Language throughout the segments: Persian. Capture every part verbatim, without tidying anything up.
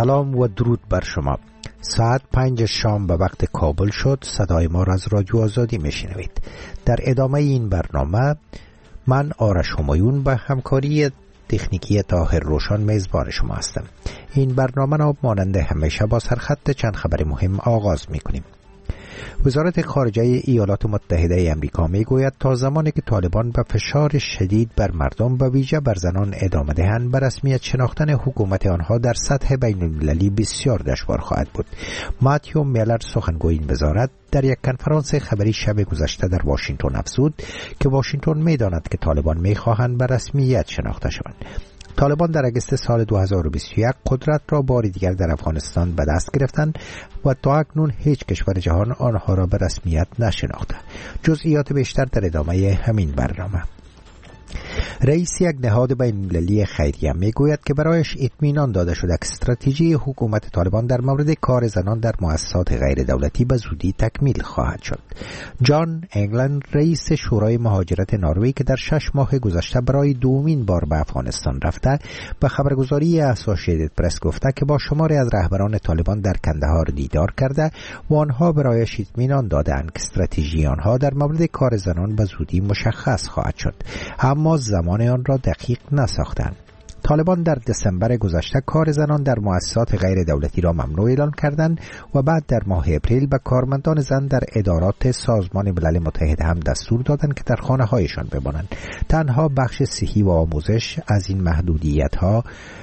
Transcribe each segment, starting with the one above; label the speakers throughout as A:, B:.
A: سلام و درود بر شما. ساعت پنج شام به وقت کابل شد. صدای ما را از رادیو آزادی میشنوید. در ادامه این برنامه من آرش همایون به همکاری تکنیکی طاهر روشن میزبان شما هستم. این برنامه را مانند همیشه با سرخط چند خبر مهم آغاز میکنیم. وزارت خارجه ایالات متحده امریکا میگوید تا زمانی که طالبان به فشار شدید بر مردم و ویژه بر زنان ادامه دهند، به رسمیت شناختن حکومت آنها در سطح بین المللی بسیار دشوار خواهد بود. ماتیو میلر سخنگوی این وزارت در یک کنفرانس خبری شب گذشته در واشنگتن افزود که واشنگتن میداند که طالبان میخواهند به رسمیت شناخته شوند. طالبان در اگست سال دو هزار و بیست و یک قدرت را بار دیگر در افغانستان به دست گرفتند و تا اکنون هیچ کشور جهان آنها را به رسمیت نشناخته. جزئیات بیشتر در ادامه همین برنامه. رئیس یک نهاد بین المللی خیریه میگوید که برایش اطمینان داده شده که استراتژی حکومت طالبان در مورد کار زنان در مؤسسات غیر دولتی به زودی تکمیل خواهد شد. جان انگلند، رئیس شورای مهاجرت نروژ که در شش ماه گذشته برای دومین بار به افغانستان رفته، به خبرگزاری اسوسییتد پرس گفته که با شماری از رهبران طالبان در کندهار دیدار کرده و آنها برایش اطمینان دادند که استراتژی آنها در مورد کار زنان به زودی مشخص خواهد شد، اما زمان آن را دقیق نساختند. طالبان در دسامبر گذشته کار زنان در مؤسسات غیر دولتی را ممنوع اعلان کردند و بعد در ماه اپریل به کارمندان زن در ادارات سازمان ملل متحد هم دستور دادند که در خانه هایشان بمانند. تنها بخش صحی و آموزش از این محدودیت ها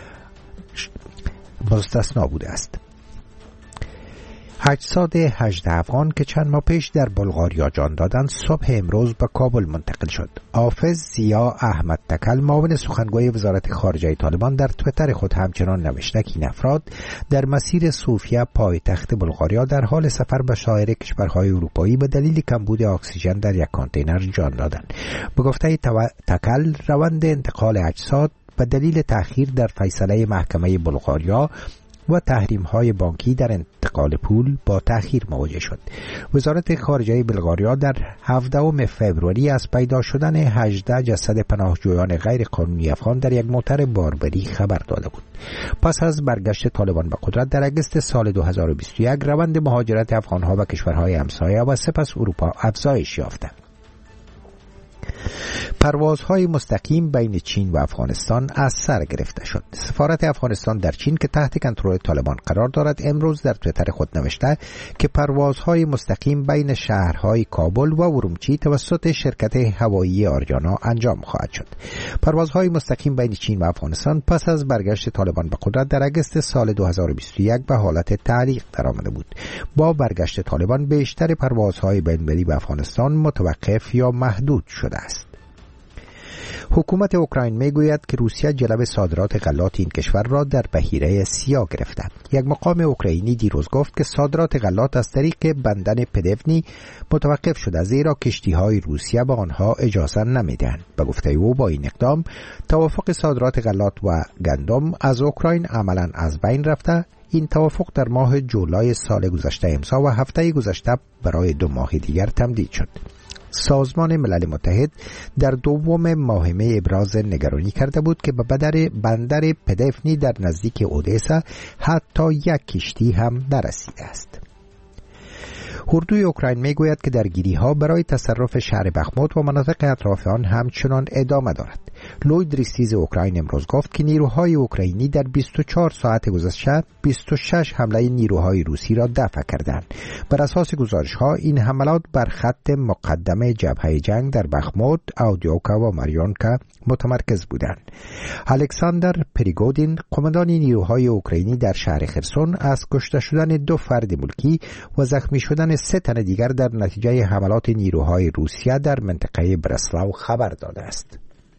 A: مستثنا بوده است. اجساد هجده افغان که چند ماه پیش در بلغاریا جان دادند صبح امروز به کابل منتقل شد. حافظ زیا احمد تکل، معاون سخنگوی وزارت خارجه طالبان، در تویتر خود همچنان نوشته که این افراد در مسیر صوفیا پایتخت بلغاریا در حال سفر به سایر کشورهای اروپایی به دلیل کمبود اکسیژن در یک کانتینر جان دادند. به گفته تکل، روند انتقال اجساد به دلیل تأخیر در فیصله محکمه بلغاریا و تحریم‌های بانکی در انتقال پول با تأخیر مواجه شد. وزارت خارجه بلغاریا در هفدهم فوریه از پیدا شدن هجده جسد پناهجویان غیر قانونی افغان در یک موتر باربری خبر داده بود. پس از برگشت طالبان به قدرت در اگست سال دو هزار و بیست و یک، روند مهاجرت افغان‌ها به کشورهای همسایه و سپس اروپا افزایش یافت. پروازهای مستقیم بین چین و افغانستان از سر گرفته شد. سفارت افغانستان در چین که تحت کنترل طالبان قرار دارد امروز در تویتر خود نوشته که پروازهای مستقیم بین شهرهای کابل و ارومچی توسط شرکت هوایی آریانا انجام خواهد شد. پروازهای مستقیم بین چین و افغانستان پس از برگشت طالبان به قدرت در اگست سال دو هزار و بیست و یک به حالت تعلیق درآمده بود. با برگشت طالبان بیشتر پروازهای بین‌المللی به افغانستان متوقف یا محدود شده است. حکومت اوکراین میگوید که روسیه جلب صادرات غلات این کشور را در بحیره سیاه گرفته. یک مقام اوکراینی دیروز گفت که صادرات غلات از طریق بندر پدفنی متوقف شده، زیرا کشتی‌های روسیه به آنها اجازه نمیدهند. به گفته او با این اقدام توافق صادرات غلات و گندم از اوکراین عملاً از بین رفته. این توافق در ماه جولای سال گذشته امضا و هفته گذشته برای دو ماه دیگر تمدید شد. سازمان ملل متحد در دوم ماه می ابراز نگرانی کرده بود که به بندر بندر پدفنی در نزدیک اودسا حتی یک کشتی هم نرسیده است. اردوی اوکراین میگوید که درگیری‌ها برای تصرف شهر بخموت و مناطق اطراف آن همچنان ادامه دارد. لوید ریستیز اوکراین امروز گفت که نیروهای اوکراینی در بیست و چهار ساعت گذشته بیست و شش حمله نیروهای روسی را دفع کردند. بر اساس گزارش‌ها این حملات بر خط مقدم جبهه جنگ در بخموت، اودیوکا و ماریونکا متمرکز بودند. الکساندر پریگودین، قماندان نیروهای اوکراینی در شهر خرسون، از کشته شدن دو فرد ملکی و زخمی شدن سه تن دیگر در نتیجه حملات نیروهای روسیه در منطقه برسلاو خبر داده است.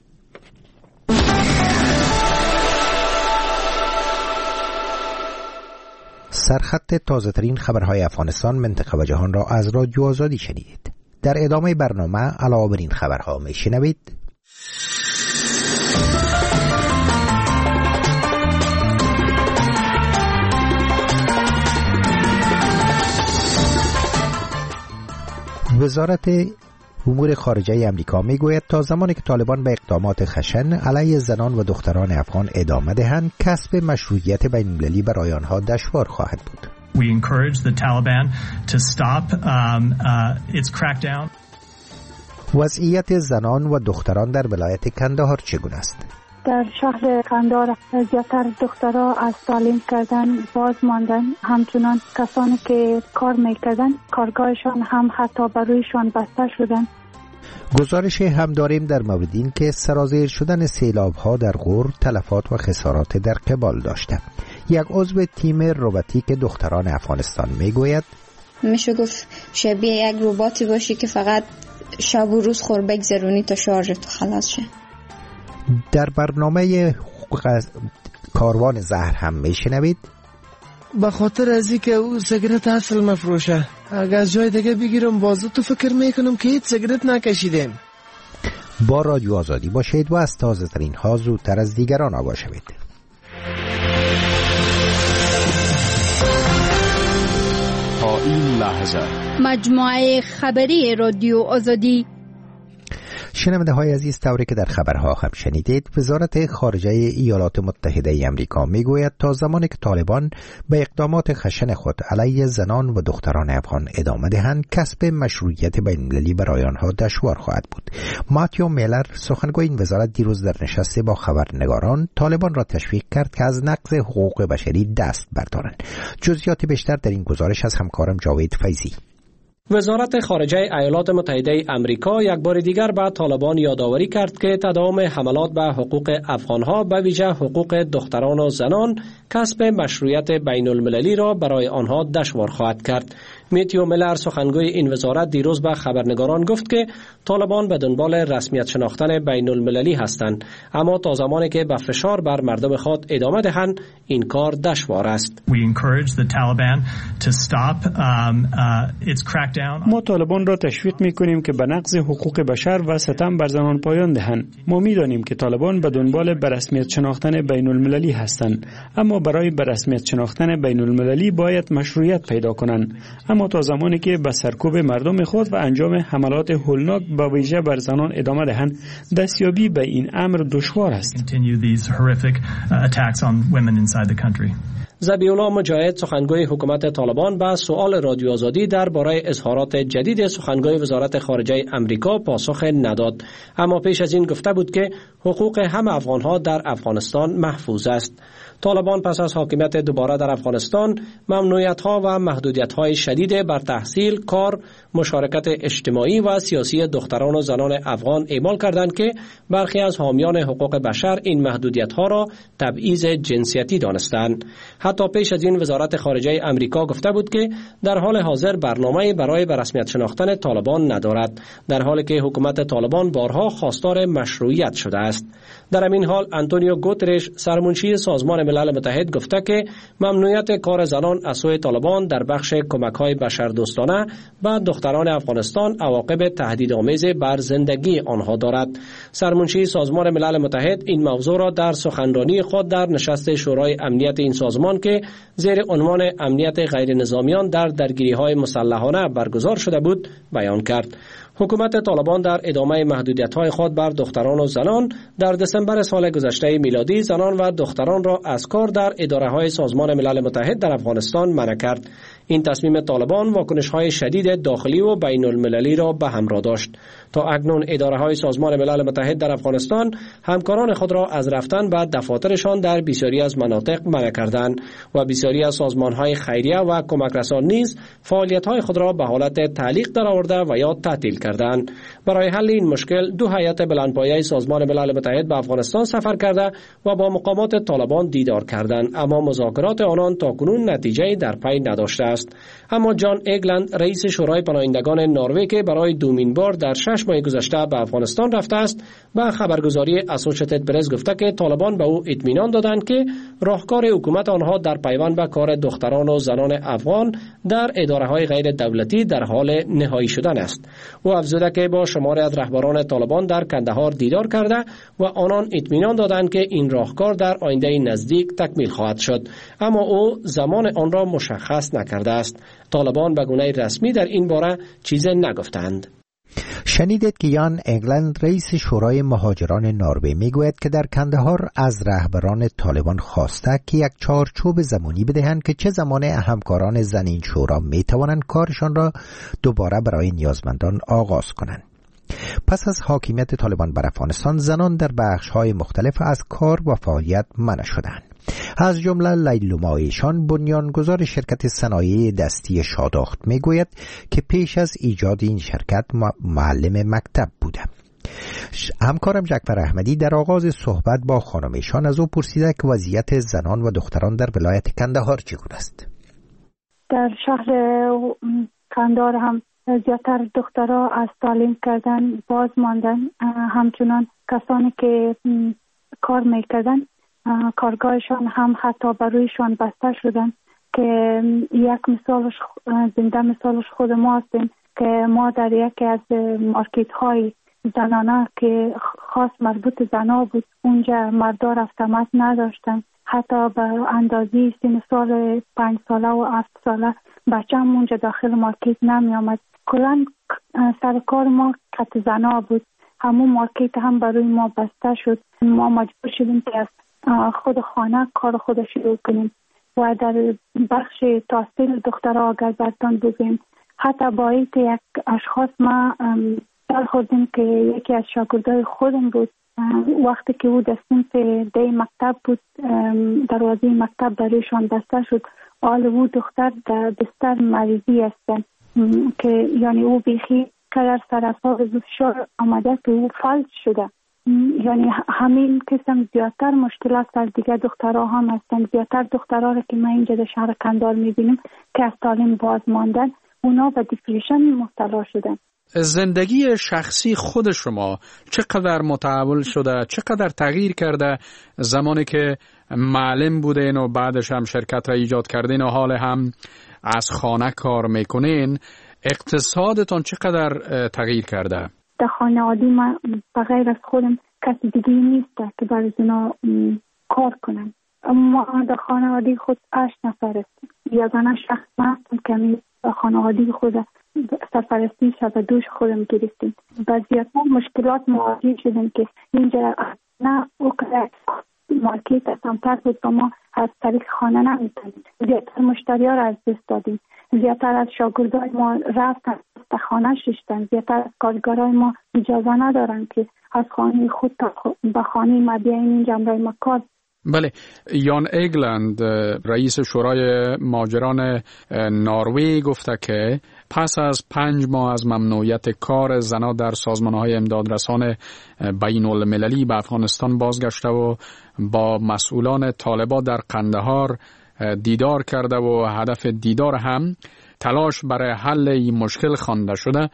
A: سرخط تازه ترین خبرهای افغانستان، منطقه و جهان را از رادیو آزادی شنیدید. در ادامه برنامه علاوه بر این خبرها میشنوید: وزارت امور خارجه امریکا میگوید تا زمانی که طالبان به اقدامات خشن علیه زنان و دختران افغان ادامه دهند، کسب مشروعیت بین‌المللی برای آنها دشوار خواهد بود.
B: We encourage the Taliban to stop um, uh, its crackdown.
A: وضعیت زنان و دختران در ولایت کندهار چگونه است؟
C: در شهر قندهار زیادتر دخترها از تعلیم کردن باز ماندن، همچنان کسانی که کار میکردن کارگاهشان هم حتی بر رویشان بسته شدن.
A: گزارش هم داریم در مورد این که سرازیر شدن سیلاب ها در غور تلفات و خسارات در قبال داشته. یک عضو تیم روباتیک دختران افغانستان میگوید
D: میشه گفت شبیه یک رباتی باشی که فقط شب و روز خور بگذرونی تا شارژت خلاص شه.
A: در برنامه کاروان زهر هم میشنوید
E: به خاطر از این که او سیگرت اصل مفروشه، اگر از جای دیگه بگیرم بازو تو فکر میکنم که هیچ سیگرت نکشیدیم.
A: با رادیو آزادی باشید و از تازه ترین ها زودتر از دیگران آگاه شوید.
F: تا این لحظه
G: مجموعه خبری رادیو آزادی.
A: شنونده های عزیز، طوری که در خبرها هم شنیدید، وزارت خارجه ایالات متحده ای آمریکا میگوید تا زمانی که طالبان به اقدامات خشن خود علیه زنان و دختران افغان ادامه دهند، کسب مشروعیت بین‌المللی برای آنها دشوار خواهد بود. ماتیو میلر، سخنگوی این وزارت، دیروز در نشستی با خبرنگاران طالبان را تشویق کرد که از نقض حقوق بشری دست بردارند. جزئیات بیشتر در این گزارش از همکارم جاوید فیضی.
H: وزارت خارجه ایالات متحده آمریکا یک بار دیگر به طالبان یادآوری کرد که تداوم حملات به حقوق افغانها، به ویژه حقوق دختران و زنان، کسب مشروعیت بین المللی را برای آنها دشوار خواهد کرد. میتیو میلر، سخنگوی این وزارت، دیروز به خبرنگاران گفت که طالبان به دنبال رسمیت شناختن بین المللی هستند، اما تا زمانی که به فشار بر مردم خود ادامه دهند این کار دشوار است.
I: ما طالبان را تشویق میکنیم که به نقض حقوق بشر و ستم بر زنان پایان دهند. ما میدانیم که طالبان به دنبال به رسمیت شناختن بین المللی هستند، اما برای به رسمیت شناختن بین المللی باید مشروعیت پیدا کنند. اما تا زمانی که به سرکوب مردم خود و انجام حملات هولناک به ویژه بر زنان ادامه دهند، دستیابی به این امر دشوار است.
H: ذبیح الله مجاهد، سخنگوی حکومت طالبان، به سؤال رادیو آزادی درباره اظهارات جدید سخنگوی وزارت خارجه امریکا پاسخ نداد، اما پیش از این گفته بود که حقوق همه افغانها در افغانستان محفوظ است. طالبان پس از حاکمیت دوباره در افغانستان ممنوعیت‌ها و محدودیت‌های شدید بر تحصیل، کار، مشارکت اجتماعی و سیاسی دختران و زنان افغان اعمال کردند که برخی از حامیان حقوق بشر این محدودیت‌ها را تبعیض جنسیتی دانستند. حتی پیش از این وزارت خارجه امریکا گفته بود که در حال حاضر برنامه‌ای برای به رسمیت شناختن طالبان ندارد، در حالی که حکومت طالبان بارها خواستار مشروعیت شده است. در همین حال آنتونیو گوترش، سرمنشی سازمان ملل متحد، گفته که ممنوعیت کار زنان از سوی طالبان در بخش کمک‌های بشردوستانه به دختران افغانستان عواقب تهدیدآمیز بر زندگی آنها دارد. سرمنشی سازمان ملل متحد این موضوع را در سخنرانی خود در نشست شورای امنیت این سازمان که زیر عنوان امنیت غیر نظامیان در درگیری‌های مسلحانه برگزار شده بود بیان کرد. حکومت طالبان در ادامه محدودیت‌های خود بر دختران و زنان در دسامبر سال گذشته میلادی زنان و دختران را از کار در اداره‌های سازمان ملل متحد در افغانستان منع کرد. این تصمیم طالبان واکنش‌های شدید داخلی و بین المللی را به همراه داشت. تا اکنون اداره‌های سازمان ملل متحد در افغانستان همکاران خود را از رفتن به دفاترشان در بسیاری از مناطق منع کردند و بسیاری از سازمان‌های خیریه و کمکرسان نیز فعالیت‌های خود را به حالت تعلیق درآورده و یا تعطیل کردند. برای حل این مشکل دو هیئت بلندپایه سازمان ملل متحد به افغانستان سفر کرده و با مقامات طالبان دیدار کردند، اما مذاکرات آنان تاکنون نتیجه‌ای در پی نداشته است. اما جان ایگلند، رئیس شورای پناهندگان نروژ که برای دومین بار در شش ماه گذشته به افغانستان رفته است، به خبرگزاری اسوسییتد پرس گفته که طالبان به او اطمینان دادند که راهکار حکومت آنها در پیوند به کار دختران و زنان افغان در اداره‌های غیر دولتی در حال نهایی شدن است. او افزوده که با شماری از رهبران طالبان در کندهار دیدار کرده و آنان اطمینان دادند که این راهکار در آینده نزدیک تکمیل خواهد شد، اما او زمان آن را مشخص نکرده است. طالبان به گونه رسمی در این باره چیزی نگفتند.
A: شنیدید که یان اگلند رئیس شورای مهاجران نروژ میگوید که در کندهار از رهبران طالبان خواسته که یک چارچوب زمانی بدهند که چه زمان همکاران زنین شورا میتوانند کارشان را دوباره برای نیازمندان آغاز کنند. پس از حاکمیت طالبان بر افغانستان، زنان در بخش‌های مختلف از کار و فعالیت منع شدند. از جمله لیلوما ایشان، بنیانگذار شرکت صنایع دستی شاداخت، میگوید که پیش از ایجاد این شرکت معلم مکتب بوده. همکارم جعفر احمدی در آغاز صحبت با خانم ایشان از او پرسیده که وضعیت زنان و دختران در ولایت کندهار چگونه است.
C: در شهر کندهار هم زیادتر دخترها از تعلیم کردن باز ماندن، همچنان کسانی که کار میکردن کارگاهشان هم حتی برویشان بسته شدن که یک مثالش زنده مثالش خود ما هستیم که ما در یکی از مارکت های زنانه که خاص مربوط زنا بود، اونجا مردا رفتمت نداشتن، حتی به اندازه سن سال پنج ساله و هفت ساله بچه هم اونجا داخل مارکت نمی آمد. کلان سر کار ما کت زنا بود، همون مارکت هم برای ما بسته شد. ما مجبور شدیم که از خود خانه کار خود شروع کنیم و در بخش تحصیل دخترها اگر برتان بگیم، حتی با اینکه یک اشخاص ما در خوردیم که یکی از شاگردای خودم بود، وقتی که او دستیم که دی مکتب بود، دروازه مکتب برایشان بسته شد. حال او دختر در بستر مریضی هستن که یعنی او بیخی کلر سرطان فشار آمده که او فلج شده. یعنی همین قسم زیادتر مشکلات در دیگه دخترها هم هستن. زیادتر دخترها را که ما اینجا در شهر کندهار میبینیم که از تعلیم باز ماندن، اونا به دیپریشن مبتلا شدن.
J: زندگی شخصی خود شما چقدر متحول شده، چقدر تغییر کرده زمانی که معلم بودین و بعدش هم شرکت را ایجاد کردین و حال هم از خانه کار میکنین؟ اقتصادتون چقدر تغییر کرده؟
C: در خانواده ما بغیر از خودم کسی دیگه نیست که برای اینا کار کنم. ما در خانواده خود هشت نفر هستیم. یگانه شخص ما هستم که می خانواده خود سرپرستی شب دوش خودم گرفتیم. و زیادتر مشکلات مواجه شدیم که اینجا نه او که مارکت اسانتر بود و ما از طریق خانه نمیتونیم. زیادتر مشتری ها را از دست دادیم. زیادتر از شاگردای ما رفتن تا خانه ششتن. زیادتر از کارگرای ما اجازه ندارن که از خانه خود تا به خانه ما بیاین اینجا برای ما کار.
J: بله، یان اگلند رئیس شورای مهاجران نروژ گفته که پس از پنج ماه از ممنوعیت کار زنها در سازمان‌های امدادرسان بین المللی به افغانستان بازگشته و با مسئولان طالبان در قندهار دیدار کرده و هدف دیدار هم تلاش برای حل این مشکل خوانده شده.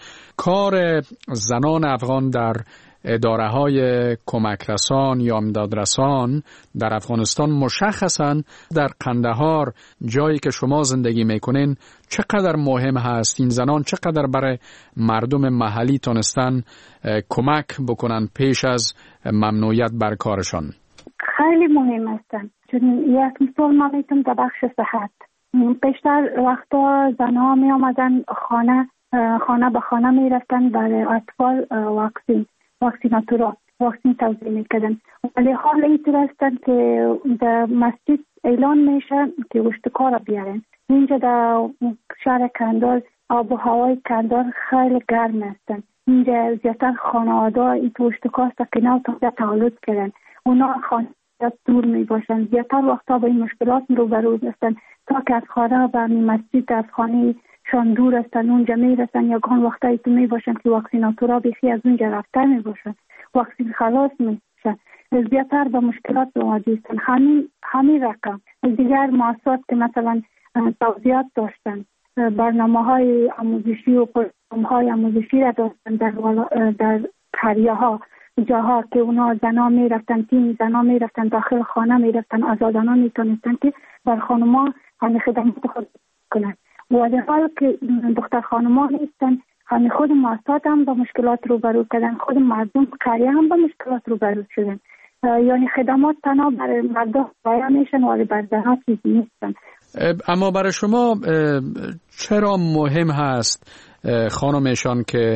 J: کار زنان افغان در اداره های کمک رسان یا امدادرسان در افغانستان مشخصاً در قندهار، جایی که شما زندگی میکنین، چقدر مهم هست؟ این زنان چقدر برای مردم محلی تونستن کمک بکنن پیش از ممنوعیت بر کارشان؟
C: خیلی مهم هستن. چون یک مثال ما میتونم در بخش صحت، پیشتر وقتا زنها می آمدن خانه خانه به خانه می رفتن برای اطفال واکسین واکسیناتورا واکسین توزیع میکردن، ولی حال اینطور هستن که در مسجد اعلان میشه که اشتکار بیارن. اینجا در شهر کندهار آب و هوای کندهار خیلی گرم هستن. اینجا زیادتر خانواده این تو اشتکار است که نه تا تولد کردن، اونا خانواده دور می باشن. زیادتر وقتا با این مشکلات روبرو هستن تا که از خانه به مسجد از خانه شان دور هستن، اونجا می رسن یا گان وقتایی تو می باشن که واکسیناتورا بیخی از اونجا رفته می باشن، واکسین خلاص می باشن. زیادتر با مشکلات مواجه هستن. همین همین رقم دیگر مؤسسات که مثلا توضیحات داشتن، برنامه های آموزشی و پروگرام های آموزشی را داشتن در در قریه ها، جاها که اونا زنا می رفتن، تیم زنا می رفتن داخل خانه می رفتن، آزادانه می تونستن که بر خانما همه خدمات خود کنن. و در حال که دختر خانما نیستن، همه خود مؤسسات هم با مشکلات روبرو کردن، خود مردم قریه هم با مشکلات روبرو شدن. یعنی خدمات تنها برای مردم باید میشن ولی بر زنها چیزی نیستن.
J: اما برای شما چرا مهم هست خانمشان که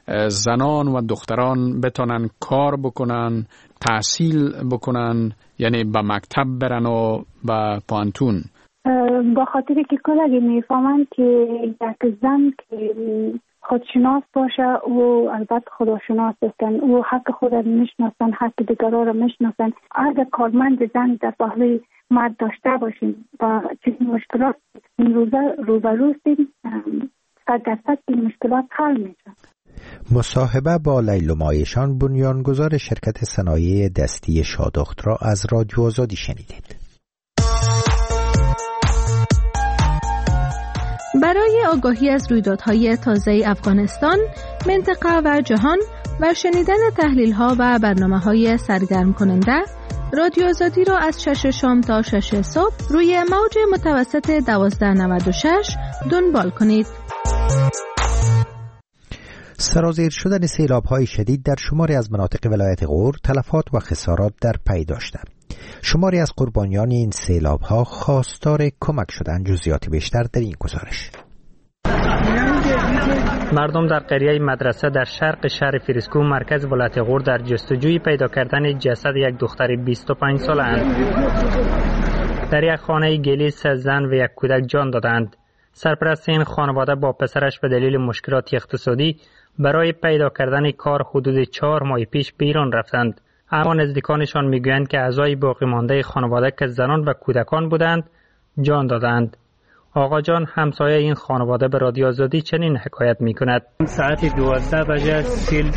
J: زنان و دختران بتونن کار بکنن، تحصیل بکنن، یعنی به مکتب برن و به پانتون؟
C: با خاطر که کلگی میفهمن که یک زن که خودشناس باشه و البته خداشناس هستن و حق خود را میشناسن، حق دیگران را میشناسن. اگر کارمند زن در پهلوی مرد داشته باشیم و چنین مشکلات این روزا روبرو هستیم، صد درصد این مشکلات حل میشه.
A: مصاحبه با لیلا مایشان، بنیانگذار شرکت صنایع دستی شادخت را از رادیو آزادی شنیدید.
K: برای آگاهی از رویدادهای تازه افغانستان، منطقه و جهان و شنیدن تحلیل‌ها و برنامه‌های سرگرم کننده، رادیو آزادی را از شش شام تا شش صبح روی موج متوسط دوازده نود و شش دنبال کنید.
A: سرازیر شدن سیلاب‌های شدید در شماری از مناطق ولایت غور تلفات و خسارات در پی داشته. شماری از قربانیان این سیلاب‌ها خواستار کمک شدند. جزئیات بیشتر در این گزارش.
L: مردم در قریه مدرسه در شرق شهر فریسکو مرکز ولایت غور در جستجوی پیدا کردن جسد یک دختر بیست و پنج ساله اند. در یک خانه گلی سه زن و یک کودک جان دادند. سرپرست این خانواده با پسرش به دلیل مشکلات اقتصادی برای پیدا کردن کار حدود چهار ماه پیش به ایران رفتند. اما نزدیکانشان میگویند که اعضای باقی مانده خانواده که زنان و کودکان بودند جان دادند. آقا جان همسایه این خانواده به رادیو آزادی چنین حکایت میکند.
M: ساعت دوازده بجه سیل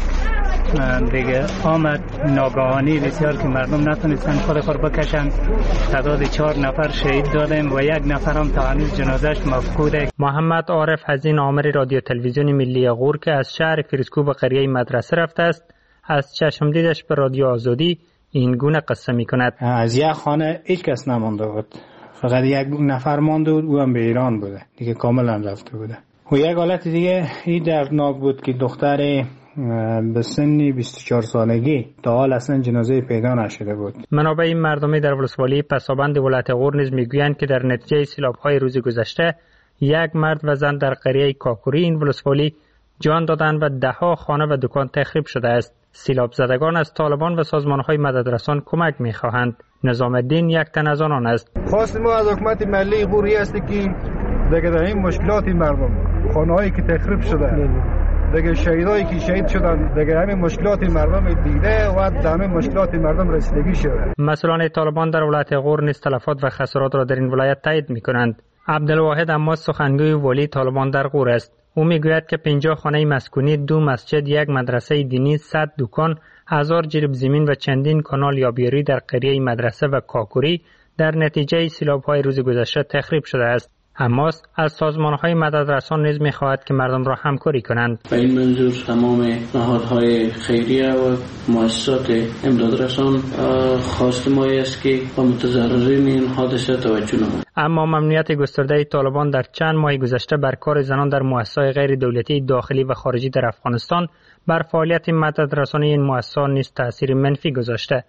M: دیگه آمد ناگهانی، بسیار که مردم نتونستن خود خود بکشند. تعداد چهار نفر شهید دادیم و یک نفر هم تا هنوز جنازش مفقوده.
L: محمد عارف حزین آمر رادیو تلویزیون ملی غور که از شهر فریسکو به قریه مدرسه رفته است، از چشم دیدش به رادیو آزادی این گونه قصه میکند.
M: از یک خانه هیچ کس نمانده بود، فقط یک نفر مانده بود، او هم به ایران بوده دیگه، کاملا رفته بوده. و یک حالت دیگه این دردناک بود که دختر به سن بیست و چهار سالگی تا حال اصلا جنازه پیدا نشده بود.
L: منابع مردمی در ولسوالی پسابند ولایت غور نیز میگویند که در نتیجه سیلاب‌های روز گذشته یک مرد و زن در قریه کاکوری این ولسوالی جان دادند و دهها خانه و دکان تخریب شده است. سیلاب زدگان از طالبان و سازمان‌های مددرسان کمک می‌خواهند. نظام الدین یک تن از آنان است.
N: خواست ما از حکومت ملی غوری است که دیگه در این مشکلات مردم، خانه‌هایی که تخریب شده، دیگه شهیدایی که شهید شدن، دیگه همین مشکلات مردم دیده و در همین مشکلات مردم رسیدگی شده.
L: مسئولان طالبان در ولایت غور نیز تلفات و خسارات را در این ولایت تایید می‌کنند. عبدالواحد اما سخنگوی والی طالبان در غور است. او میگوید که پنجاه خانه مسکونی، دو مسجد، یک مدرسه دینی، صد دکان، هزار جریب زمین و چندین کانال یابیاری در قریه مدرسه و کاکوری در نتیجه سیلاب‌های روز گذشته تخریب شده است. اما از سازمان‌های مددرسان نیز می‌خواهد که مردم را همکاری کنند.
O: به این منظور تمام نهادهای خیریه و مؤسسات امدادرسان خواست ما است که به متضررین این حادثه توجه نمایند.
L: اما ممنوعیت گسترده طالبان در چند ماه گذشته بر کار زنان در مؤسسات غیر دولتی داخلی و خارجی در افغانستان بر فعالیت مددرسانی این مؤسسات نیز تأثیر منفی گذاشته.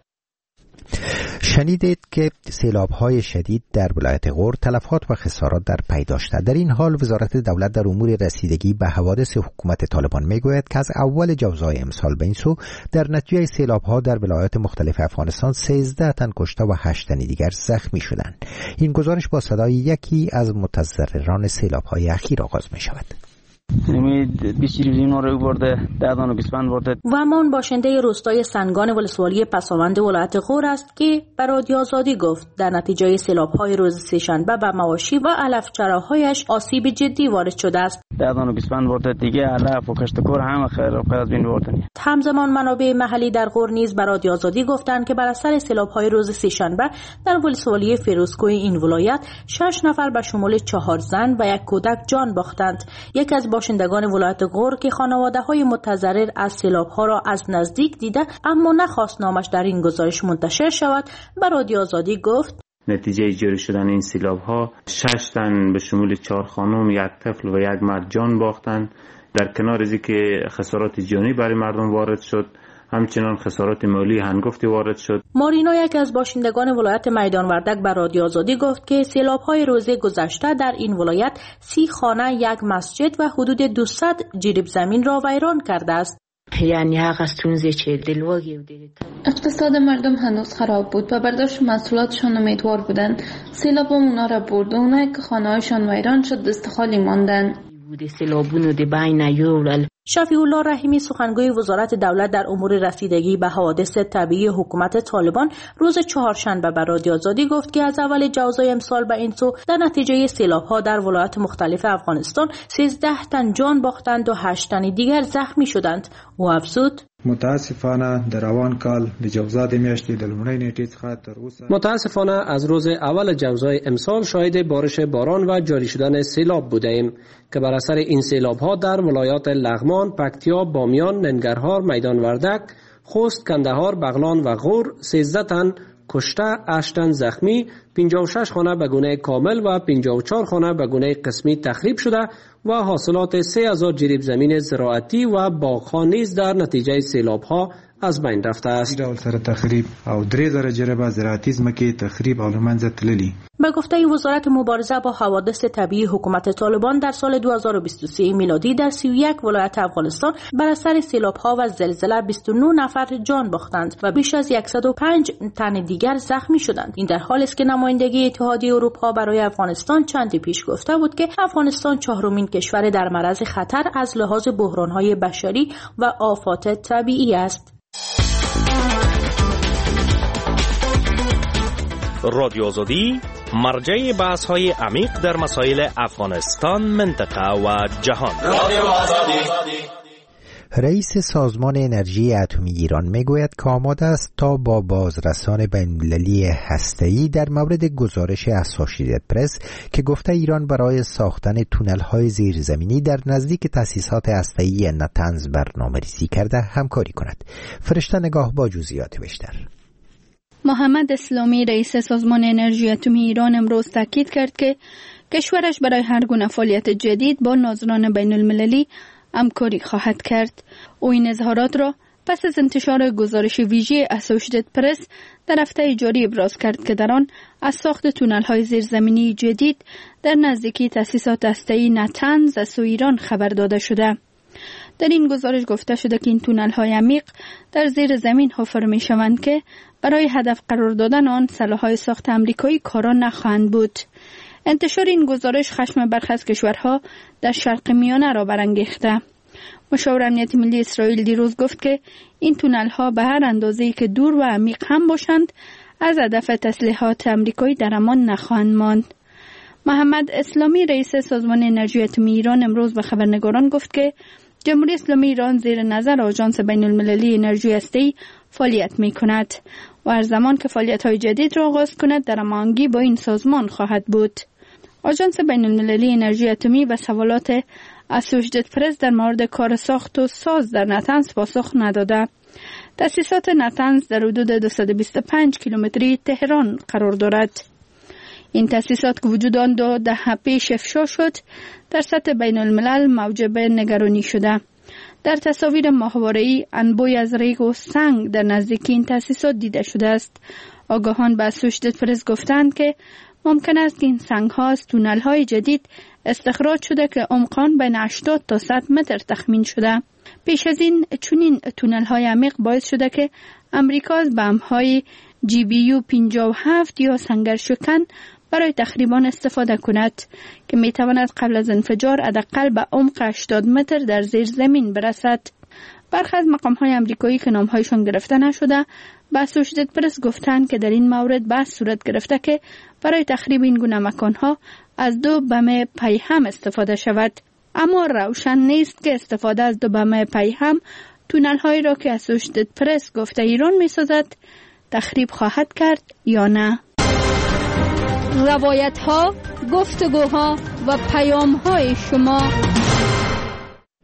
A: شنیدید که سیلاب‌های شدید در ولایت غور تلفات و خسارات در پی داشته. در این حال وزارت دولت در امور رسیدگی به حوادث حکومت طالبان میگوید که از اول جوزای امسال به این سو در نتیجه سیلاب‌ها در ولایات مختلف افغانستان سیزده تن کشته و هشت تن دیگر زخمی شدند. این گزارش با صدای یکی از متضرران سیلاب‌های اخیر آغاز می‌شود.
P: ومان باشنده روستای سنگان ولسوالی پسابند ولایت غور است که به رادیو آزادی گفت در نتیجه سیلاب‌های روز سه‌شنبه به مواشی و علف چراهایش آسیب جدی وارد شده است. همزمان منابع محلی در غور نیز به رادیو آزادی گفتند که بر اثر سیلاب‌های روز سه‌شنبه در ولسوالی فیروزکوی این ولایت شش نفر به شمول چهار زن و یک کودک جان باختند. یک از باشندگان ولایت غور که خانواده‌های متضرر از سیلاب‌ها را از نزدیک دیده اما نخواست نامش در این گزارش منتشر شود، به رادیو آزادی گفت
Q: نتیجه جاری شدن این سیلاب‌ها شش تن به شمول چهار خانم، یک طفل و یک مرد جان باختند. در کنار از اینکه خسارات جانی برای مردم وارد شد، همچنان خسارات مالی هنگفتی وارد شد.
P: مارینا، یک از باشندگان ولایت میدان وردک، به رادیو آزادی گفت که سیلاب‌های روز گذشته در این ولایت سی خانه، یک مسجد و حدود دویست جریب زمین را ویران کرده است.
R: یعنی حق از تونزه چه دلواگی بودید.
S: اقتصاد مردم هنوز خراب بود و برداشت مسئولاتشان امیدوار بودند. سیلاب اونا را برد و اونایی که خانه‌هایشان ویران شد دست خالی ماندن.
P: شفیع الله رحیمی، سخنگوی وزارت دولت در امور رسیدگی به حوادث طبیعی حکومت طالبان، روز چهارشنبه به رادیو آزادی گفت که از اول جوزای امسال به این سو در نتیجه سیلاب‌ها در ولایات مختلف افغانستان سیزده تن جان باختند و هشت تن دیگر زخمی شدند. او افزود:
T: متاسفانه در روان کال د جوزا د میاشتې د لومړۍ نیټې څخه تر اوسه
H: متاسفانه از روز اول جوزای امسال شاهد بارش باران و جاری شدن سیلاب بودیم که بر اثر این سیلاب‌ها در ولایات لغمان، پکتیا، بامیان، ننگرهار، میدان وردک، خوست، کندهار، بغلان و غور سیزده تن کشته، هشت تن زخمی، پنجاه و شش خانه به گونه کامل و پنجاه و چهار خانه به گونه قسمی تخریب شده و حاصلات سه هزار جریب زمین زراعتی و باغ‌ها نیز در نتیجه سیلاب‌ها از بین رفته است.
T: ډول سره تخریب او درې زره جریبه زراعتي ځمکې تخریب او له منځه تللي.
P: به گفته وزارت مبارزه با حوادث طبیعی حکومت طالبان، در سال دو هزار و بیست و سه میلادی در سی و یک ولایت افغانستان بر اثر سیلاب‌ها و زلزله بیست و نه نفر جان باختند و بیش از صد و پنج تن دیگر زخمی شدند. این در حالی است که نمایندگی اتحادیه اروپا برای افغانستان چندی پیش گفته بود که افغانستان چهارمین کشور در معرض خطر از لحاظ بحران‌های بشری و آفات طبیعی است.
U: رادیو آزادی، مرجع بحث های عمیق در مسائل افغانستان، منطقه و جهان. رادیو آزادی.
A: رئیس سازمان انرژی اتمی ایران میگوید که آماده است تا با بازرسان بین‌المللی هسته‌ای در مورد گزارش اسوشییتد پرس که گفته ایران برای ساختن تونل‌های زیرزمینی در نزدیک تأسیسات هسته‌ای نتنز برنامه‌ریزی کرده همکاری کند. فرشته نگاه با جزئیات بیشتر.
G: محمد اسلامی، رئیس سازمان انرژی اتمی ایران، امروز تاکید کرد که کشورش برای هر گونه فعالیت جدید با ناظران بین المللی همکاری خواهد کرد. او این اظهارات را پس از انتشار گزارش ویژه اسوشییتد پرس در هفته جاری ابراز کرد که در آن از ساخت تونل‌های زیرزمینی جدید در نزدیکی تأسیسات هسته‌ای نتنز از سوی ایران خبر داده شده. در این گزارش گفته شده که این تونل‌های عمیق در زیر زمین حفر می‌شوند که برای هدف قرار دادن آن سلاح‌های ساخت آمریکایی کارا نخواهند بود. انتشار این گزارش خشم برخی از کشورها در شرق میانه را برانگیخته. مشاور امنیت ملی اسرائیل دیروز گفت که این تونل‌ها به هر اندازه‌ای که دور و عمیق هم باشند از هدف تسلیحات آمریکایی در امان نخواهند ماند. محمد اسلامی، رئیس سازمان انرژی اتمی ایران، امروز به خبرنگاران گفت که جمهوری اسلامی ایران زیر نظر آژانس بین المللی انرژی هسته‌ای فعالیت می‌کند و هر زمان که فعالیت‌های جدید را آغاز کند در هماهنگی با این سازمان خواهد بود. آژانس بین المللی انرژی اتمی به سوالات اسوشییتد پرس در مورد کار ساخت و ساز در نتنز پاسخ نداده. تأسیسات نتنز در حدود دویست و بیست و پنج کیلومتری تهران قرار دارد. این تأسیسات که وجود آن دو دهه پیش افشا شد در سطح بین الملل موجب نگرانی شده. در تصاویر ماهواره‌ای انبوی از ریگ و سنگ در نزدیکی این تأسیسات دیده شده است. آگاهان به اسوشییتد پرس گفتند که ممکن است که این سنگ‌ها از تونل‌های جدید استخراج شده که عمقان بین هشتاد تا صد متر تخمین شده. پیش از این چنین تونل‌های عمیق باعث شده که امریکا از بمب‌های جی بی یو پنجاه و هفت یا سنگر شکن برای تخریبان استفاده کند که میتواند قبل از انفجار حداقل به عمق هشتاد متر در زیر زمین برسد. برخی از مقام‌های آمریکایی که نام‌هایشان گرفته نشده به اسوشییتد پرس گفتند که در این مورد بحث صورت گرفته که برای تخریب این گونه مکان‌ها از دو بم پیهم استفاده شود، اما روشن نیست که استفاده از دو بم پیهم تونل‌هایی را که اسوشییتد پرس گفته ایران می‌سازد تخریب خواهد کرد یا نه. روایت‌ها، گفتگوها و پیام‌های شما.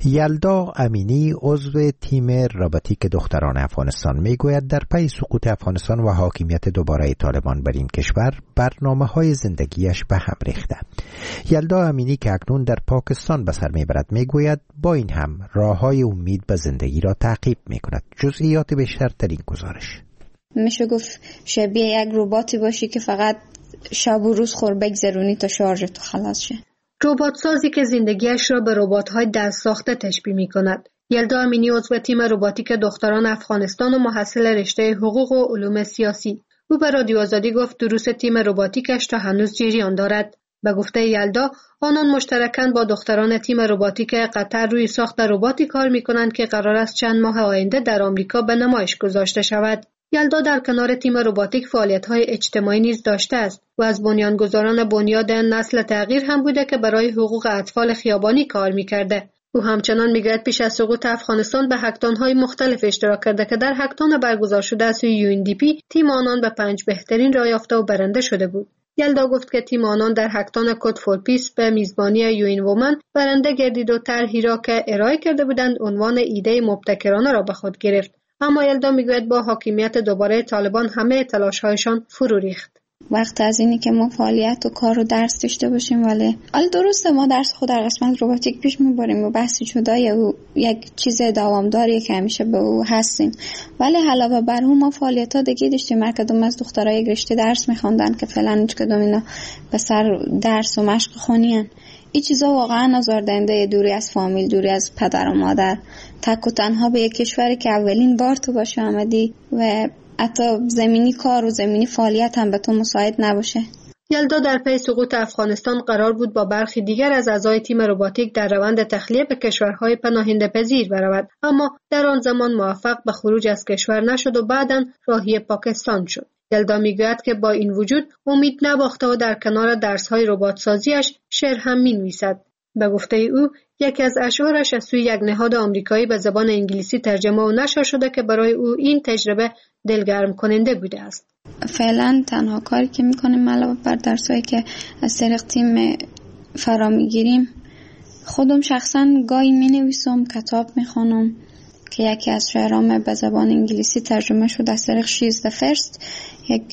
A: یلدا امینی عضو تیم رباتیک دختران افغانستان میگوید در پی سقوط افغانستان و حاکمیت دوباره طالبان بر این کشور برنامه‌های زندگیش به هم ریخته. یلدا امینی که اکنون در پاکستان به سر میبرد میگوید با این هم راه‌های امید به زندگی را تعقیب میکند. جزئیات بیشتر در این گزارش.
D: میشه گفت شبیه یک رباتی باشی که فقط شب و روز خور بگذرونی تا شارژت خلاص شه.
K: ربات سازی که زندگیش را به ربات‌های دست ساخته تشبیه می‌کند. یلدا امینی عضو تیم رباتیک دختران افغانستان و محصل رشته حقوق و علوم سیاسی. او به رادیو آزادی گفت دروس تیم رباتیکش تا هنوز جریان دارد. به گفته یلدا، آنان مشترکاً با دختران تیم رباتیک قطر روی ساخت رباتی کار می‌کنند که قرار است چند ماه آینده در آمریکا به نمایش گذاشته شود. یلدا در کنار تیم رباتیک فعالیت‌های اجتماعی نیز داشته است و از بنیانگذاران بنیاد نسل تغییر هم بوده که برای حقوق اطفال خیابانی کار می‌کرده. او همچنان می‌گوید پیش از سقوط افغانستان به هکتان‌های مختلف اشتراک کرده که در هکتان برگزار شده از یو ان دی پی تیم آنان به پنج بهترین را یافته و برنده شده بود. یلدا گفت که تیم آنان در هکتان کد فور پیس به میزبانی یو ان وومن برنده گردید و طرحی را که ارائه کرده بودند عنوان ایده مبتکرانه را به خود گرفت. اما یلدا میگوید با حاکمیت دوباره طالبان همه تلاش‌هایشان فرو ریخت.
D: وقت از اینی که ما فعالیت و کار و درس داشته باشیم، ولی حالا درسته ما درس خود در قسمت رباتیک پیش میبریم و بحثی جدای و یک چیز دوامداریه که همیشه به او هستیم، ولی علاوه بر اون ما فعالیت‌ها دیگه داشتیم. هر کدوم از دخترها یک رشته درس میخوندن که فعلا هیچ کدوم اینا به سر درس و مشق خونیان. این چیزا واقعا آزاردهنده، دوری از فامیل، دوری از پدر و مادر، تک و تنها به یک کشوری که اولین بار تو باشه آمدی و حتی زمینی کار و زمینی فعالیت هم به تو مساعد نباشه.
K: یلدا در پی سقوط افغانستان قرار بود با برخی دیگر از اعضای تیم رباتیک در روند تخلیه به کشورهای پناهنده پذیر برود، اما در آن زمان موفق به خروج از کشور نشد و بعداً راهی پاکستان شد. یلدا میگوید که با این وجود امید نباخته و در کنار درس‌های ربات سازیش شعر هم می‌نویسد. به گفته او یکی از اشعارش از سوی یک نهاد آمریکایی به زبان انگلیسی ترجمه و نشر شده که برای او این تجربه دلگرم کننده بوده است.
D: فعلا تنها کاری که میکنیم علاوه بر درسایی که از طریق تیم فرا میگیریم، خودم شخصا گاهی مینویسم، کتاب میخوانم که یکی از شعرام به زبان انگلیسی ترجمه شد از طریق شیز د فرست، یک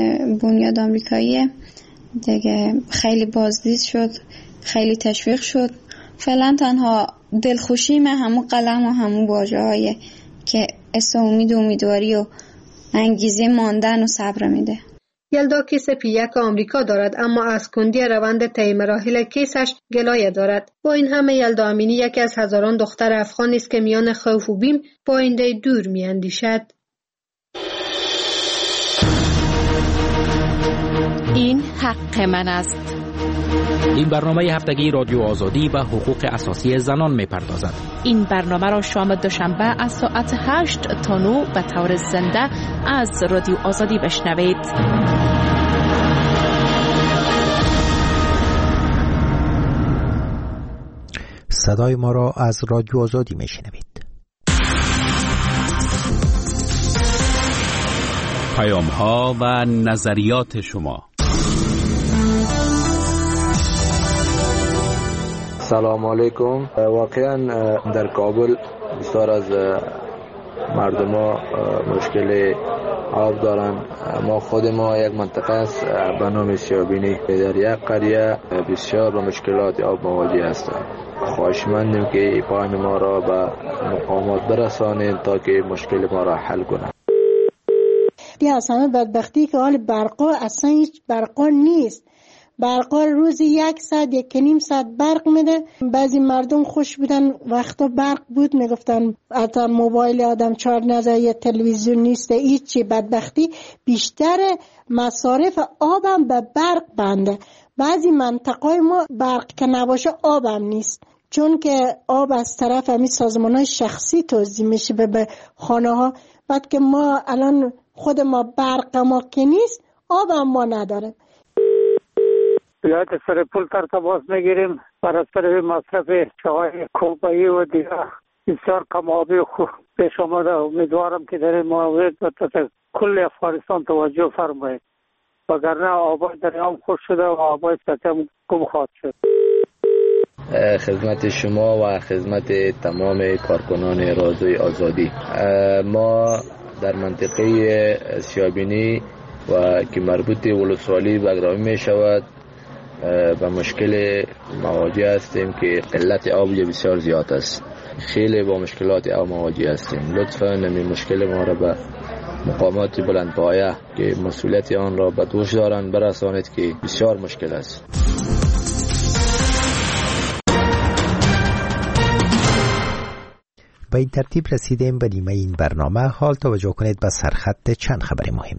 D: بنیاد آمریکایی دیگه، خیلی بازدید شد، خیلی تشویق شد. فعلا تنها دلخوشی من همون قلم و همون واژه های که اسم امید و امیدواری و انگیزه ماندن و صبر میده.
K: یلدا کیس پی یک آمریکا دارد، اما از کندی روند طی مراحل کیسش گلایه دارد. با این همه یلدا امینی یکی از هزاران دختر افغانی است که میان خوف و بیم با آینده دور میاندیشد.
P: این حق من است.
B: این برنامه هفتگی رادیو آزادی و حقوق اساسی زنان می‌پردازد.
P: این برنامه را شام دوشنبه از ساعت هشت تا نه به طور زنده از رادیو آزادی بشنوید.
A: صدای ما را از رادیو آزادی میشنوید.
F: پیام‌ها و نظریات شما.
V: سلام علیکم. واقعا در کابل بسیار از مردم ها مشکل آب دارن. ما خود ما یک منطقه است به نام سیابینی در یک قریه بسیار به مشکلات آب مواجه هستند. خواهشمندیم که پیام ما را به مقامات برسانید تا که مشکل ما را حل کنند.
W: بیا اصلا بدبختی که حال برقا اصلا هیچ برقا نیست. برقا روزی یک ساعت یک نیم ساعت برق میده. بعضی مردم خوش بودن وقتا برق بود میگفتن حتی موبایل آدم چارج نزد، یه تلویزیون نیست، هیچی. بدبختی بیشتر مصارف آبم به برق بنده. بعضی منطقه ما برق که نباشه آبم نیست، چون که آب از طرف همین سازمان‌های شخصی توزیع میشه به خانه ها. بعد که ما الان خود ما برق ما که نیست، آبم ما نداره.
X: بیاید سر پول تر تماس میگیریم برای سر مصرف چای کوبایی و دیگه بسیار کم آبی خوب پیش آمده. امیدوارم که در این مورد به کل افغانستان توجه فرمایید، وگرنه آبای دریام خوش شده و آبای سطح کم خواهد شد.
V: خدمت شما و خدمت تمام کارکنان رادیوی آزادی. ما در منطقه سیابینی و که مربوط ولسوالی بگرامی می شود به مشکل مواجه هستیم که قلت آب بسیار زیاد است. خیلی با مشکلات آب مواجه هستیم. لطفاً نمی مشکل ما را به مقامات بلندپایه که مسئولیت آن را به دوش دارند برسانید که بسیار مشکل است.
A: با این ترتیب رسیدیم به نیمه این برنامه. حال توجه کنید به سرخط چند خبر مهم.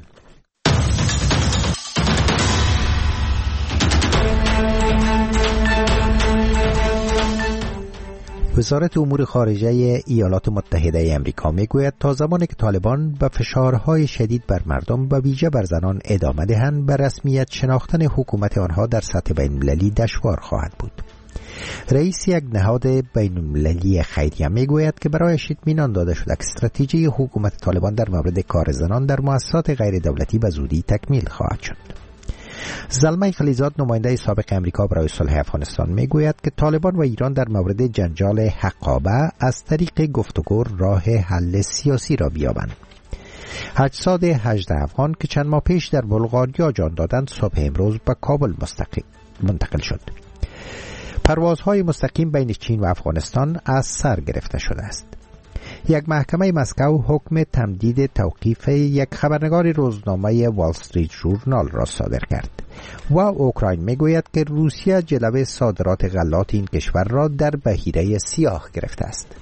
A: وزارت امور خارجه ایالات متحده آمریکا میگوید تا زمانی که طالبان به فشارهای شدید بر مردم و ویژه بر زنان ادامه دهند، به رسمیت شناختن حکومت آنها در سطح بین‌المللی دشوار خواهد بود. رئیس یک نهاد بین‌المللی خیریه میگوید که برایش اطمینان داده شده که استراتژی حکومت طالبان در مورد کار زنان در مؤسسات غیر دولتی به زودی تکمیل خواهد شد. زلمه خلیزاد، نماینده سابق امریکا برای صلح افغانستان، میگوید که طالبان و ایران در مورد جنجال حقابه از طریق گفتگو راه حل سیاسی را بیابند. اجساد هجده افغان که چند ماه پیش در بلغاریا جان دادند صبح امروز به کابل منتقل شد. پروازهای مستقیم بین چین و افغانستان از سر گرفته شده است. یک محکمه مسکو حکم تمدید توقیف یک خبرنگار روزنامه وال استریت ژورنال را صادر کرد و اوکراین میگوید که روسیه جلوه صادرات غلات این کشور را در بحیره سیاه گرفته است.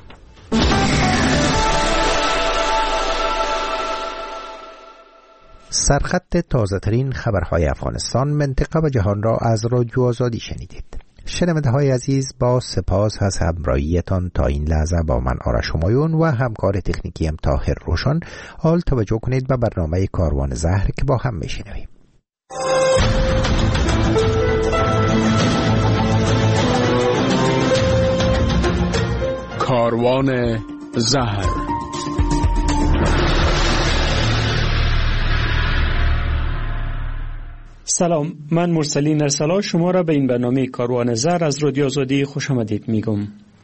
A: سرخط تازه ترین خبرهای افغانستان، منطقه و جهان را از رادیو آزادی شنیدید. شنونده های عزیز، با سپاس از همراهیتان تا این لحظه با من آرش همایون و همکار تکنیکی ام طاهر روشن. حال توجه کنید به برنامه کاروان زهر که با هم میشنویم.
F: کاروان زهر.
H: سلام، من مرسلین ارسلا شما را به این برنامه کاروان زهر از رادیو آزادی خوش آمدید میگم.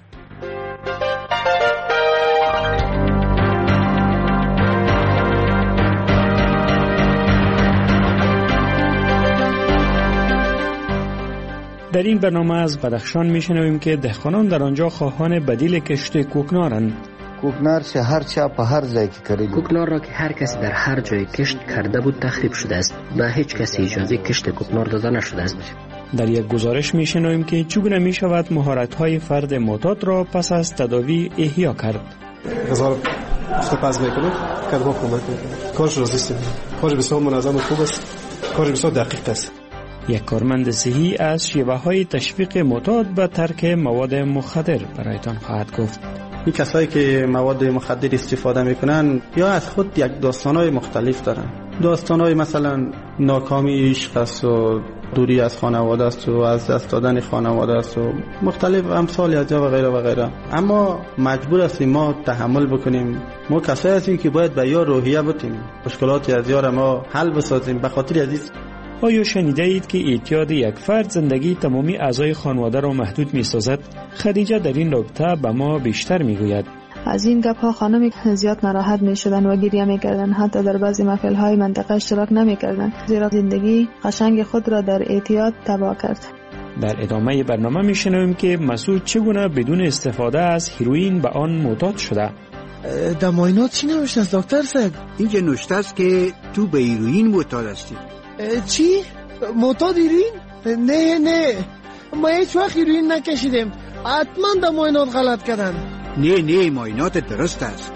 H: در این برنامه از بدخشان میشنویم که دهقانان در آنجا خواهان بدیل کشت کوکنارند.
C: کوکنار چه هر چه په هر ځای کې کړی.
B: کوکنار را که هر کسی در هر جای کشت کرده بود تخریب شده است. به هیچ کسی اجازه کشت کوکنار داده نشده است.
H: در یک گزارش میشنویم که چگونه میشود مهارت‌های فرد معتاد را پس از تداوی احیا کرد.
E: هزار پس میکنه که با کمک میکنه. کارش راضی کارش بسیار منظم و خوب است. کارش بسیار دقیق است.
H: یک کارمند صحی از شیوه‌های تشویق معتاد به ترک مواد مخدر برایتان خواهد گفت.
E: این کسایی که مواد مخدر استفاده میکنن یا از خود یک داستانهای مختلف دارن. داستانهای مثلا ناکامی عشق است و دوری از خانواده است و از دست دادن خانواده است و مختلف امثال از و غیره و غیره. اما مجبور هستیم ما تحمل بکنیم. ما کسایی هستیم که باید به یار روحیه بدیم، مشکلات از یار ما حل بسازیم. به خاطر عزیز،
H: آیا شنیده اید که اعتیاد یک فرد زندگی تمامی اعضای خانواده را محدود می سازد؟ خدیجه در این رابطه به ما بیشتر می گوید.
I: از این گپ ها خانم زیاد ناراحت می شدن و گریه می کردن. حتی در بعضی محفل های منطقه اشتراک نمی کردن، زیرا زندگی قشنگ خود را در اعتیاد تباه کرد.
H: در ادامه برنامه می شنویم که مسعود چگونه بدون استفاده از هیروئین به آن معتاد شده.
J: در معاینات چی نوشته است دکتر صاحب؟
Y: اینجا نوشته است که تو به هیروئین معتاد هستی.
J: چی؟ معتاد هیروئین؟ نه نه، ما هیچ وقت هیروئین نکشیدیم. حتما در معاینات غلط کردن.
Y: نه نه، معاینات درست است.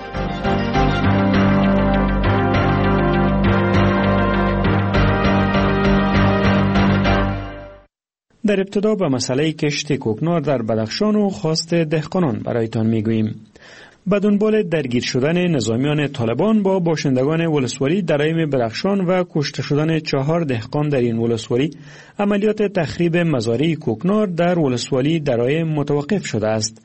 H: در ابتدا به مسئله کشت کوکنار در بدخشان و خواست دهقانان برایتان میگوییم. به دنبال درگیر شدن نظامیان طالبان با باشندگان ولسوالی در ایم بدخشان و کشته شدن چهار دهقان در این ولسوالی، عملیات تخریب مزارع کوکنار در ولسوالی در ایم متوقف شده است.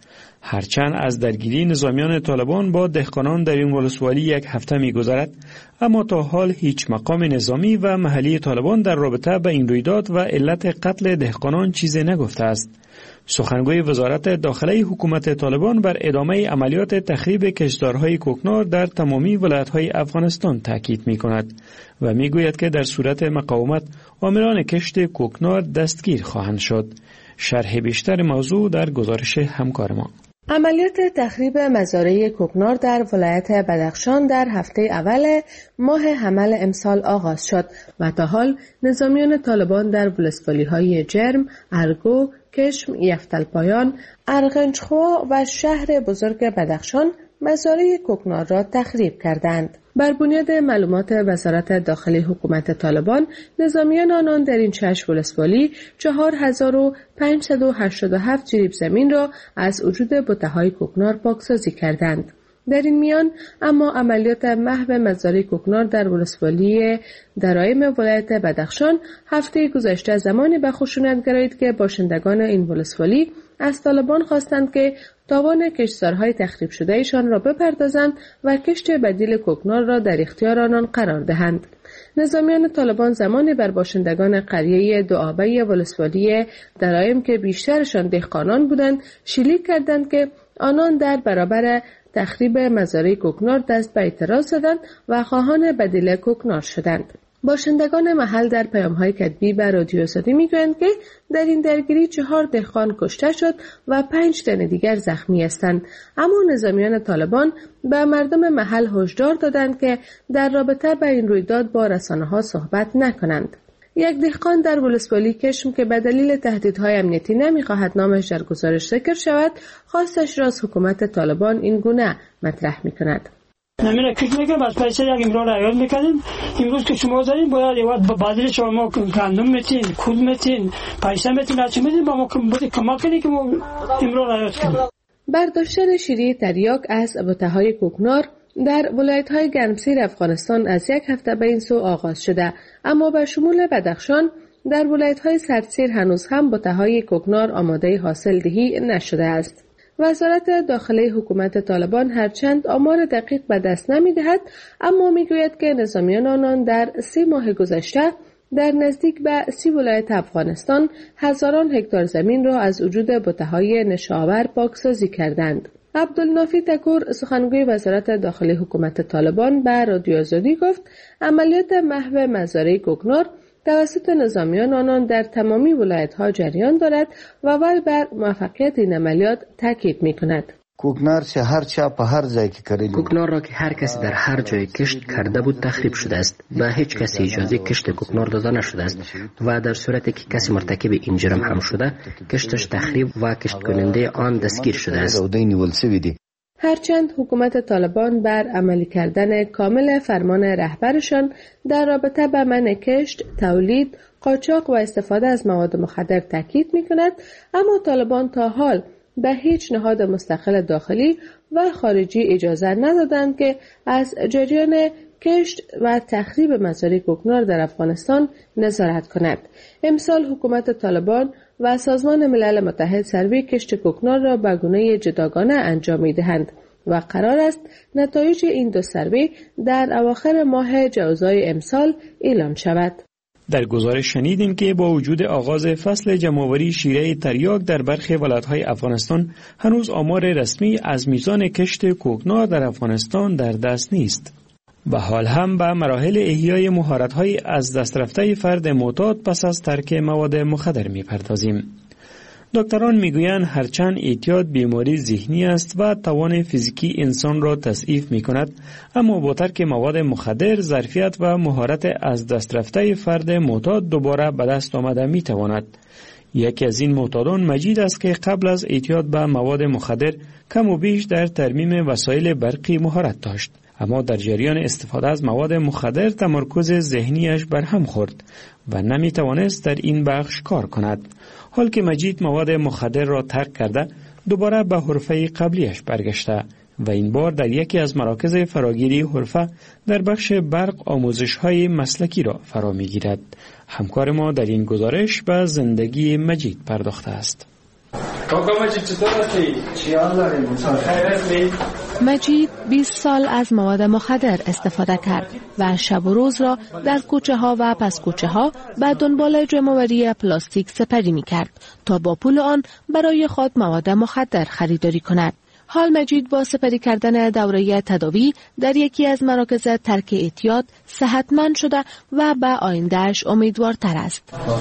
L: هرچند از درگیری نظامیان طالبان با دهقانان در این ولسوالی یک هفته می‌گذرد، اما تا حال هیچ مقام نظامی و محلی طالبان در رابطه با این رویداد و علت قتل دهقانان چیزی نگفته است. سخنگوی وزارت داخلی حکومت طالبان بر ادامه عملیات تخریب کشتزارهای کوکنار در تمامی ولایت‌های افغانستان تاکید می‌کند و می‌گوید که در صورت مقاومت عاملان کشت کوکنار دستگیر خواهند شد. شرح بیشتر موضوع در گزارش همکار ما.
M: عملیات تخریب مزارع کوکنار در ولایت بدخشان در هفته اول ماه حمل امسال آغاز شد و تا حال نظامیان طالبان در ولسوالی‌های جرم، ارگو، کشم، یفتلپایان، ارغنجخوا و شهر بزرگ بدخشان مزارع کوکنار را تخریب کردند. بر بنیاد معلومات وزارت داخلی حکومت طالبان، نظامیان آنان در این شش ولسوالی چهار هزار و پانصد و هشتاد و هفت جریب زمین را از وجود بته‌های کوکنار پاکسازی کردند. در این میان اما عملیات محو مزارع کوکنار در ولسوالی درایم ولایت بدخشان هفته گذشته زمانی به خشونت گرایید که باشندگان این ولسوالی از طالبان خواستند که تاوان کشتزارهای تخریب شده ایشان را بپردازند و کشت بدیل کوکنار را در اختیار آنان قرار دهند. نظامیان طالبان زمانی بر باشندگان قریه دعابه ولسوالی درایم که بیشترشان دهقانان بودند شلیک کردند که آنان در برابر تخریب مزارع کوکنار دست به اعتراض زدند و خواهان بدیل کوکنار شدند. باشندگان محل در پیام‌های کتبی به رادیو آزادی میگویند که در این درگیری چهار دهقان کشته شد و پنج تن دیگر زخمی هستند، اما نظامیان طالبان به مردم محل هشدار دادند که در رابطه با این رویداد با رسانه‌ها صحبت نکنند. یک دهقان در ولسوالی کشم که به دلیل تهدیدهای امنیتی نمی‌خواهد نامش در گزارش ذکر شود، خواستش را از حکومت طالبان این گونه مطرح می‌کند.
N: نمیره فکر میکنم از پیسه یک امرار عیاد میکنیم. امروز که شما داریم باید یه بدل شما گندم میتین، کود میتین، پیسه میتین، هرچی میتین با ما کمک کنید که ما امرار عیاد کنیم.
M: برداشتن شیری تریاک از بته‌های کوکنار در ولایت‌های گرمسیر افغانستان از یک هفته به این سو آغاز شده، اما به شمول بدخشان در ولایت‌های سردسیر هنوز هم بته‌های کوکنار آماده حاصل دهی نشده است. وزارت داخلی حکومت طالبان هرچند آمار دقیق به دست نمی‌دهد، اما می‌گوید که نظامیان آنان در سی ماه گذشته در نزدیک به سی ولایت افغانستان هزاران هکتار زمین را از وجود بته‌های نشاور پاکسازی کردند. عبدالنافی تکور سخنگوی وزارت داخلی حکومت طالبان به رادیو آزادی گفت عملیات محو مزارع کوکنار توسط نظامیان آنان در تمامی ولایت‌ها جریان دارد و وی بر موفقیت این عملیات تاکید می‌کند.
C: کوکنار چه هر چا په هر ځای کې کړی
B: کوکنار را که هر کسی در هر جای کشت کرده بود تخریب شده است و هیچ کسی اجازه کشت کوکنار داده نشده است و در صورتی که کسی مرتکب این جرم هم شده کشتش تخریب و کشت کننده آن دستگیر شده است.
M: هرچند حکومت طالبان بر عملی کردن کامل فرمان رهبرشان در رابطه با منع کشت، تولید، قاچاق و استفاده از مواد مخدر تاکید می‌کند، اما طالبان تا حال به هیچ نهاد مستقل داخلی و خارجی اجازه ندادند که از جریان کشت و تخریب مزارع کوکنار در افغانستان نظارت کند. امسال حکومت طالبان و سازمان ملل متحد سروی کشت کوکنار را به گونه جداگانه انجام می‌دهند و قرار است نتایج این دو سروی در اواخر ماه جوزای امسال اعلام شود.
L: در گزارش شنیدیم که با وجود آغاز فصل جمع‌آوری شیره تریاک در برخی ولایت‌های افغانستان هنوز آمار رسمی از میزان کشت کوکنار در افغانستان در دست نیست. و حال هم به مراحل احیای مهارت‌های از دست رفته فرد معتاد پس از ترک مواد مخدر می‌پردازیم. دکتران میگویند هرچند اعتیاد بیماری ذهنی است و توان فیزیکی انسان را تضعیف می‌کند، اما با ترک مواد مخدر ظرفیت و مهارت از دست رفته فرد معتاد دوباره به دست آمده می‌تواند. یکی از این معتادان مجید است که قبل از اعتیاد به مواد مخدر کم و بیش در ترمیم وسایل برقی مهارت داشت، اما در جریان استفاده از مواد مخدر تمرکز ذهنیش برهم خورد و نمی توانست در این بخش کار کند. حال که مجید مواد مخدر را ترک کرده دوباره به حرفه قبلیش برگشته و این بار در یکی از مراکز فراگیری حرفه در بخش برق آموزش های مسلکی را فرا می گیرد. همکار ما در این گزارش به زندگی مجید پرداخته است.
O: کاکا مجید چطور هستی؟ چی حال داریم؟ خیر هستی؟
K: مجید بیست سال از مواد مخدر استفاده کرد و شب و روز را در کوچه ها و پس کوچه ها به دنبال جمع‌آوری پلاستیک سپری می کرد تا با پول آن برای خود مواد مخدر خریداری کند. حال مجید با سپری کردن دوره تداوی در یکی از مراکز ترک اعتیاد صحتمند شده و به آیندهش امیدوارتر است.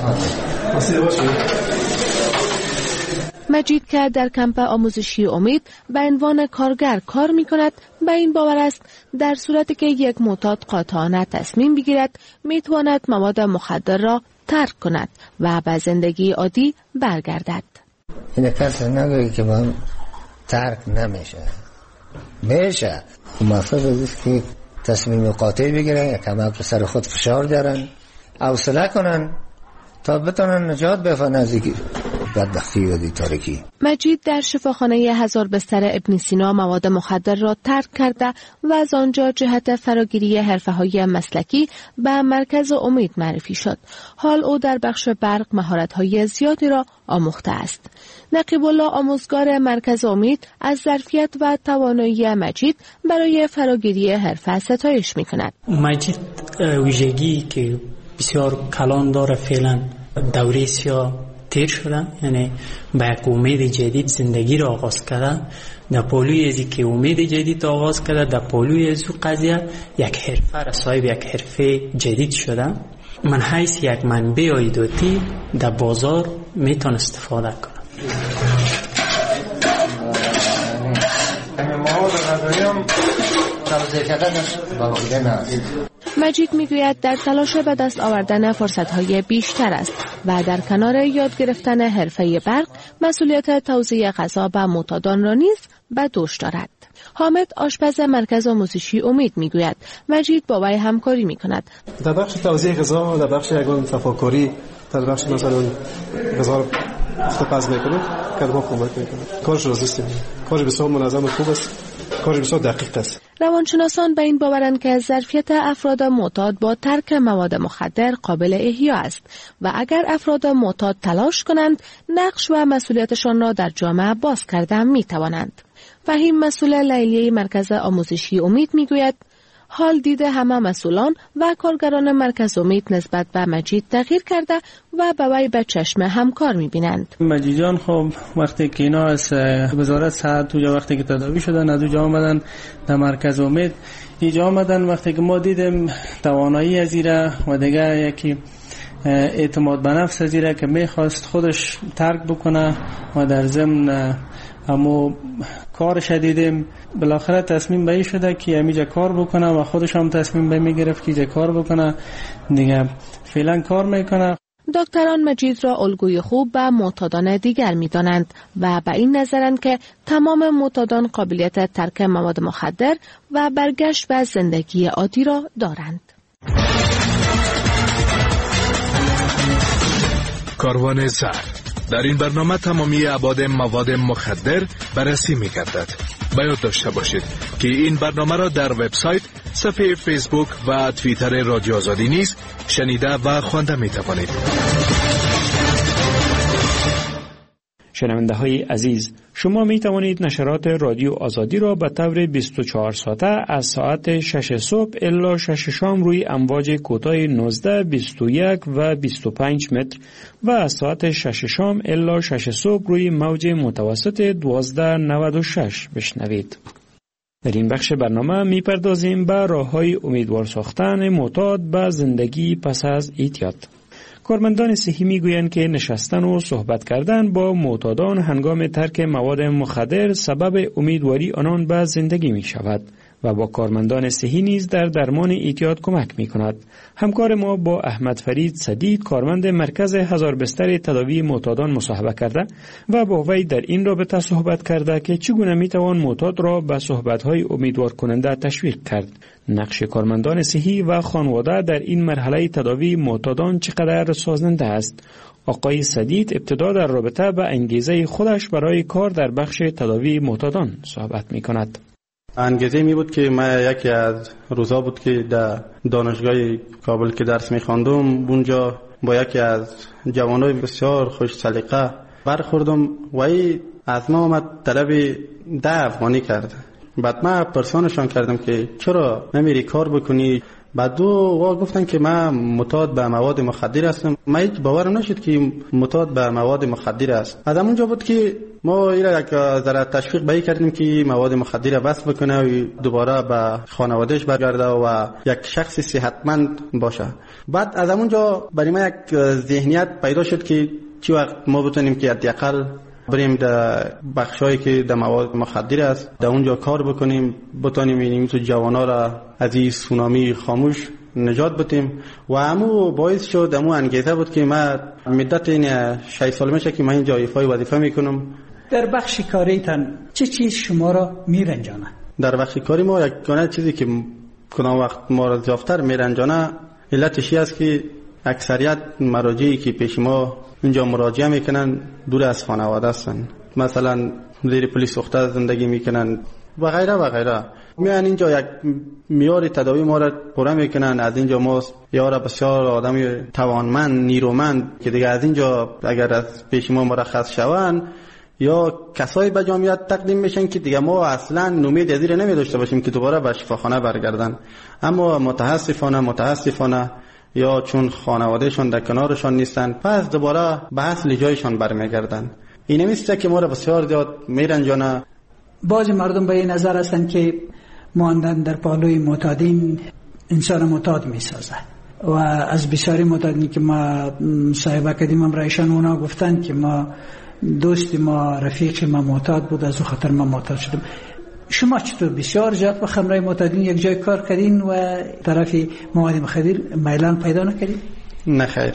K: مجید که در کمپ آموزشی امید به عنوان کارگر کار می کند به این باور است در صورتی که یک معتاد قاطعانه تصمیم بگیرد می تواند مواد مخدر را ترک کند و به زندگی عادی برگردد.
Q: این کسی نگویی که من ترک نمیشه میشه. مفروض است که تصمیم قاطع بگیرن، یک کم به سر خود فشار دارن، حوصله کنن تا بتونن نجات بفن از این بدبختی و تاریکی.
K: مجید در شفاخانه هزار بستر ابن سینا مواد مخدر را ترک کرده و از آنجا جهت فراگیری حرفه‌های مسلکی به مرکز امید معرفی شد. حال او در بخش برق مهارت‌های زیادی را آموخته است. نقیب الله آموزگار مرکز امید از ظرفیت و توانایی مجید برای فراگیری حرفه ستایش می‌کند.
R: مجید ویژگی که بسیار کلان داره، فعلا دوره سیاه تیر شده، یعنی با یک امید جدید زندگی را آغاز کرده. در پالوی ازی که امید جدید آغاز کرده، در پالوی ازو قضیه یک حرفه را صاحب یک حرفه جدید شده. من حیث یک منبع عایداتی در بازار میتون استفاده کنم.
K: مجید میگوید در تلاش به دست آوردن فرصت‌های بیشتر است و در کنار یاد گرفتن حرفه برق مسئولیت توزیع غذا به معتادان را نیز به دوش دارد. حامد آشپز مرکز آموزشی امید میگوید مجید با وی همکاری میکند.
S: در بخش توزیع غذا، در بخش یگان تفاکری، در بخش مثلا غذا رو پخت میکنه که ما کمک میکنه. کارش راست است. کارش بسیار منظم و خوب است. کارش بسیار دقیق است.
K: روانشناسان به این باورند که ظرفیت افراد معتاد با ترک مواد مخدر قابل احیا است و اگر افراد معتاد تلاش کنند نقش و مسئولیتشان را در جامعه باز کرده می توانند. فهیم مسئول لیلیه مرکز آموزشی امید می گوید حال دیده همه مسئولان و کارگران مرکز امید نسبت به مجید تغییر کرده و به وی به چشم همکار می بینند.
E: مجید جان خب وقتی که اینا از وزارت صحت تو وقتی که تداوی شدن از اونجا آمدن در مرکز امید، اینجا آمدن وقتی که ما دیدیم توانایی از ایره و دیگه یکی اعتماد به نفس از ایره که میخواست خودش ترک بکنه و در ضمن اما کارش دیدیم، بالاخره تصمیم به این شده که امیجا کار بکنه و خودش هم تصمیم به میگرفت که اینجا کار بکنه، دیگه فعلا کار میکنه.
K: دکتران مجید را الگوی خوب به معتادان دیگر می‌دانند و به این نظرند که تمام معتادان قابلیت ترک مواد مخدر و برگشت به زندگی عادی را دارند.
T: کاروان زهر در این برنامه تمامی ابعاد مواد مخدر بررسی می‌گردد. باید داشته باشید که این برنامه را در وبسایت، صفحه فیسبوک و توییتر رادیو آزادی نیز شنیده و خوانده می‌توانید.
L: شنونده های عزیز، شما می توانید نشرات رادیو آزادی را به طور بیست و چهار ساعته از ساعت شش صبح الی شش شام روی امواج کوتاه نوزده، بیست و یک و بیست و پنج متر و از ساعت شش شام الی شش صبح روی موج متوسط دوازده نود و شش بشنوید. در این بخش برنامه می پردازیم به راه‌های امیدوار ساختن معتاد به زندگی پس از اعتیاد. کارمندان صحی میگویند که نشستن و صحبت کردن با معتادان هنگام ترک مواد مخدر سبب امیدواری آنان به زندگی می شود و با کارمندان صحی نیز در درمان اعتیاد کمک می کند. همکار ما با احمد فرید سدید، کارمند مرکز هزار بستر تداوی معتادان، مصاحبه کرده و با وی در این رابطه صحبت کرده که چگونه می توان معتاد را به صحبت‌های امیدوار کننده تشویق کرد. نقش کارمندان صحی و خانواده در این مرحله تداوی معتادان چقدر سازنده است؟ آقای سدید ابتدا در رابطه با انگیزه خودش برای کار در بخش تداوی معتادان صحبت می کند.
E: انگیزه می بود که من یکی از روزا بود که در دانشگاه کابل که درس می خواندم، اونجا با یکی از جوانای بسیار خوش سلیقه برخوردم و ای از ما آمد طلب ده افغانی کرد. بعد من پرسانشان کردم که چرا نمیری کار بکنی؟ بعد دو وا گفتن که من معتاد به مواد مخدر هستم. من هیچ باورم نشد که معتاد به مواد مخدر است. از همونجا بود که ما اینا یک ذره تشویق به کردیم که مواد مخدر بس بکنه و دوباره به خانوادهش برگرده و یک شخص صحتمند باشه. بعد از همونجا برای ما یک ذهنیت پیدا شد که چی وقت ما بتونیم که حداقل بریم در بخشایی که در مواد مخدر است در اونجا کار بکنیم، بتونیم این تو جوانا را از این سونامی خاموش نجات بدیم. و همو باعث شد، همو انگیزه بود که من مدت این شش سال میشه که من اینجا ایفای وظیفه میکنم.
D: در بخش کاریتان چه چیز شما را میرنجانه؟
E: در بخش کاری ما یکانه چیزی که کدام وقت ما را زیادتر میرنجانه علتش است که اکثریت مراجعی که پیش ما اینجا مراجعه میکنن دور از خانواده هستن. مثلا زیر پلیس اخته زندگی میکنن و غیره و غیره. میان اینجا یک معیار تداوی ما را پوره میکنن. از اینجا ما یارا بسیار آدم توانمند نیرومند که دیگه از اینجا اگر از پیش ما مرخص شوند یا کسایی به جامعیت تقدیم میشن که دیگه ما اصلا امید از این نمی داشته باشیم که دوباره به شفاخانه برگردن. اما متاسفانه متاسفانه یا چون خانوادهشان در کنارشان نیستن پس دوباره به اصل جایشان برمیگردن. این میسته که ما را بسیار زیاد میرنجانه.
D: بعضی مردم به این نظر هستند که ماندن در پالوی معتادین انسان معتاد میسازه و از بسیاری معتادین که ما صاحبه کردیم امرایشان اونا گفتند که ما دوست ما رفیق ما معتاد بود از او خاطر ما معتاد شدم. شما چطور بسیار زیاد با خمره معتادین یک جای کار کردین و طرف مواد مخدر میلان پیدا نکردین؟
E: نه خیر،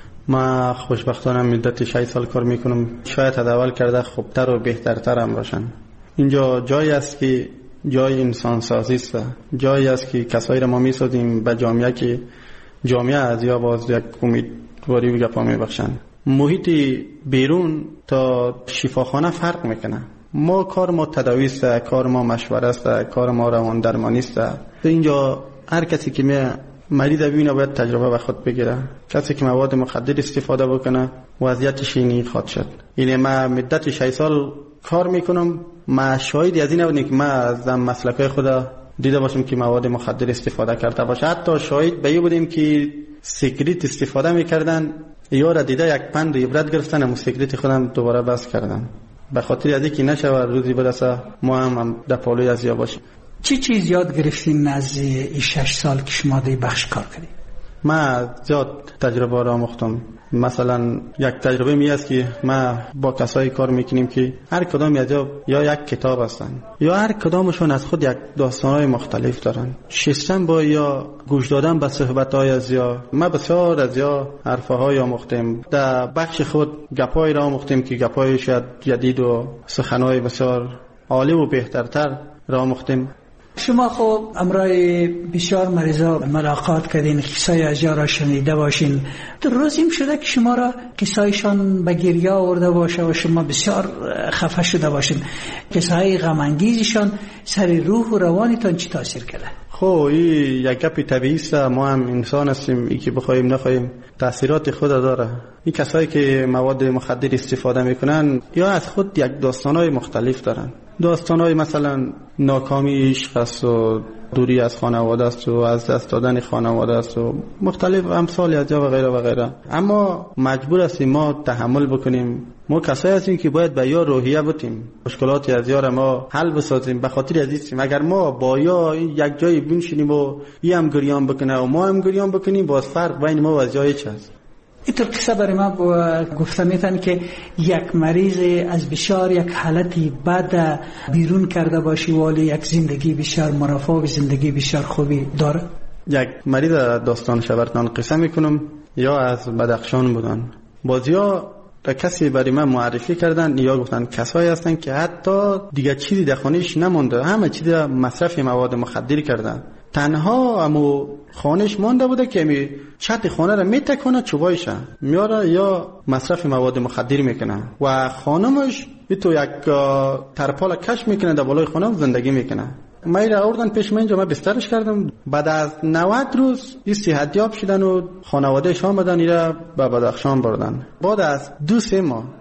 E: ما خوشبختانه مدت شش سال کار میکنم. شاید اول کرده خوبتر و بهترتر هم باشن. اینجا جایی است که جای انسان سازی است، جایی است که کسایی را ما میسازیم به جامعه که جامعه از یا باز یک امیدواری و گپا میبخشن. محیط بیرون تا شفاخانه فرق میکنه. ما کار ما تداوی است، کار ما مشوره است، کار ما روان درمانی است. اینجا هر کسی که می مریض ببینه باید تجربه به خود بگیره. کسی که مواد مخدر استفاده بکنه وضعیتش اینی خواهد شد. یعنی ما مدت شش سال کار میکنم، ما شاهدی از این نبودیم که ما از مسلکای خود دیده باشیم که مواد مخدر استفاده کرده باشه. حتی شاهد به این بودیم که سیگریت استفاده میکردن یا را دیده یک پند عبرت گرفتن و سیگریت خودم دوباره بس کردن. به خاطر از اینکه نشه روزی برسه ما هم در پالوی از یا باشیم.
D: چی چیز یاد گرفتین از این شش سال که شما در بخش کار کردید؟
E: ما زیاد تجربه را آموختم. مثلا یک تجربه می است که ما با کسایی کار میکنیم که هر کدام از یا یک کتاب هستن یا هر کدامشون از خود یک داستانهای مختلف دارن. شستن با یا گوش دادن به صحبت‌های از یا ما بسیار از یا حرفهای آموختیم. در بخش خود گپای را آموختیم که گپای شاید جدید و سخنهای بسیار عالی و بهترتر را آموختیم.
D: شما خب امرای بسیار مریضا ملاقات کردین، قصای از یا را شنیده باشین. در روزیم شده که شما را قصایشان به گریه آورده باشه و شما بسیار خفه شده باشین. قصای غم انگیزشان سر روح و روانتان چی تاثیر کرده؟
E: خب این یک گپ طبیعی است. ما هم انسان هستیم، این که بخوایم نخوایم تاثیرات خود داره. این کسایی که مواد مخدر استفاده میکنن یا از خود یک داستانهای مختلف دارن. داستانهای مثلا ناکامی عشق است و دوری از خانواده است و از دست دادن خانواده است و مختلف امثال از جا و غیره و غیره. اما مجبور هستیم ما تحمل بکنیم. ما کسایی هستیم که باید به یا روحیه بتیم، مشکلات از یا ما حل بسازیم. به خاطر از این اگر ما با یا یک جایی بنشینیم و ای هم گریان بکنه و ما هم گریان بکنیم، باز فرق بین ما و از جای چه است.
D: اینطور قصه برای ما گفته میتن که یک مریض از بسیار یک حالتی بد بیرون کرده باشی ولی یک زندگی بسیار مرفه و زندگی بسیار خوبی داره.
E: یک مریض داستان شبرتان قصه میکنم یا از بدخشان بودن. بازیا کسی برای من معرفی کردن یا گفتن کسایی هستن که حتی دیگه چیزی در خانهش نمونده، همه چیز مصرف مواد مخدر کردن. تنها امو خانش مانده بوده که می چت خانه را میتکنه چوبایش میاره یا مصرف مواد مخدر میکنه و خانمش تو یک ترپال کش میکنه در بالای خانه زندگی میکنه. ما را آوردن پیش من، اینجا من بسترش کردم. بعد از نود روز این صحتیاب شدن و خانوادهش آمدن ایرا به بدخشان بردن. بعد از دو سه ماه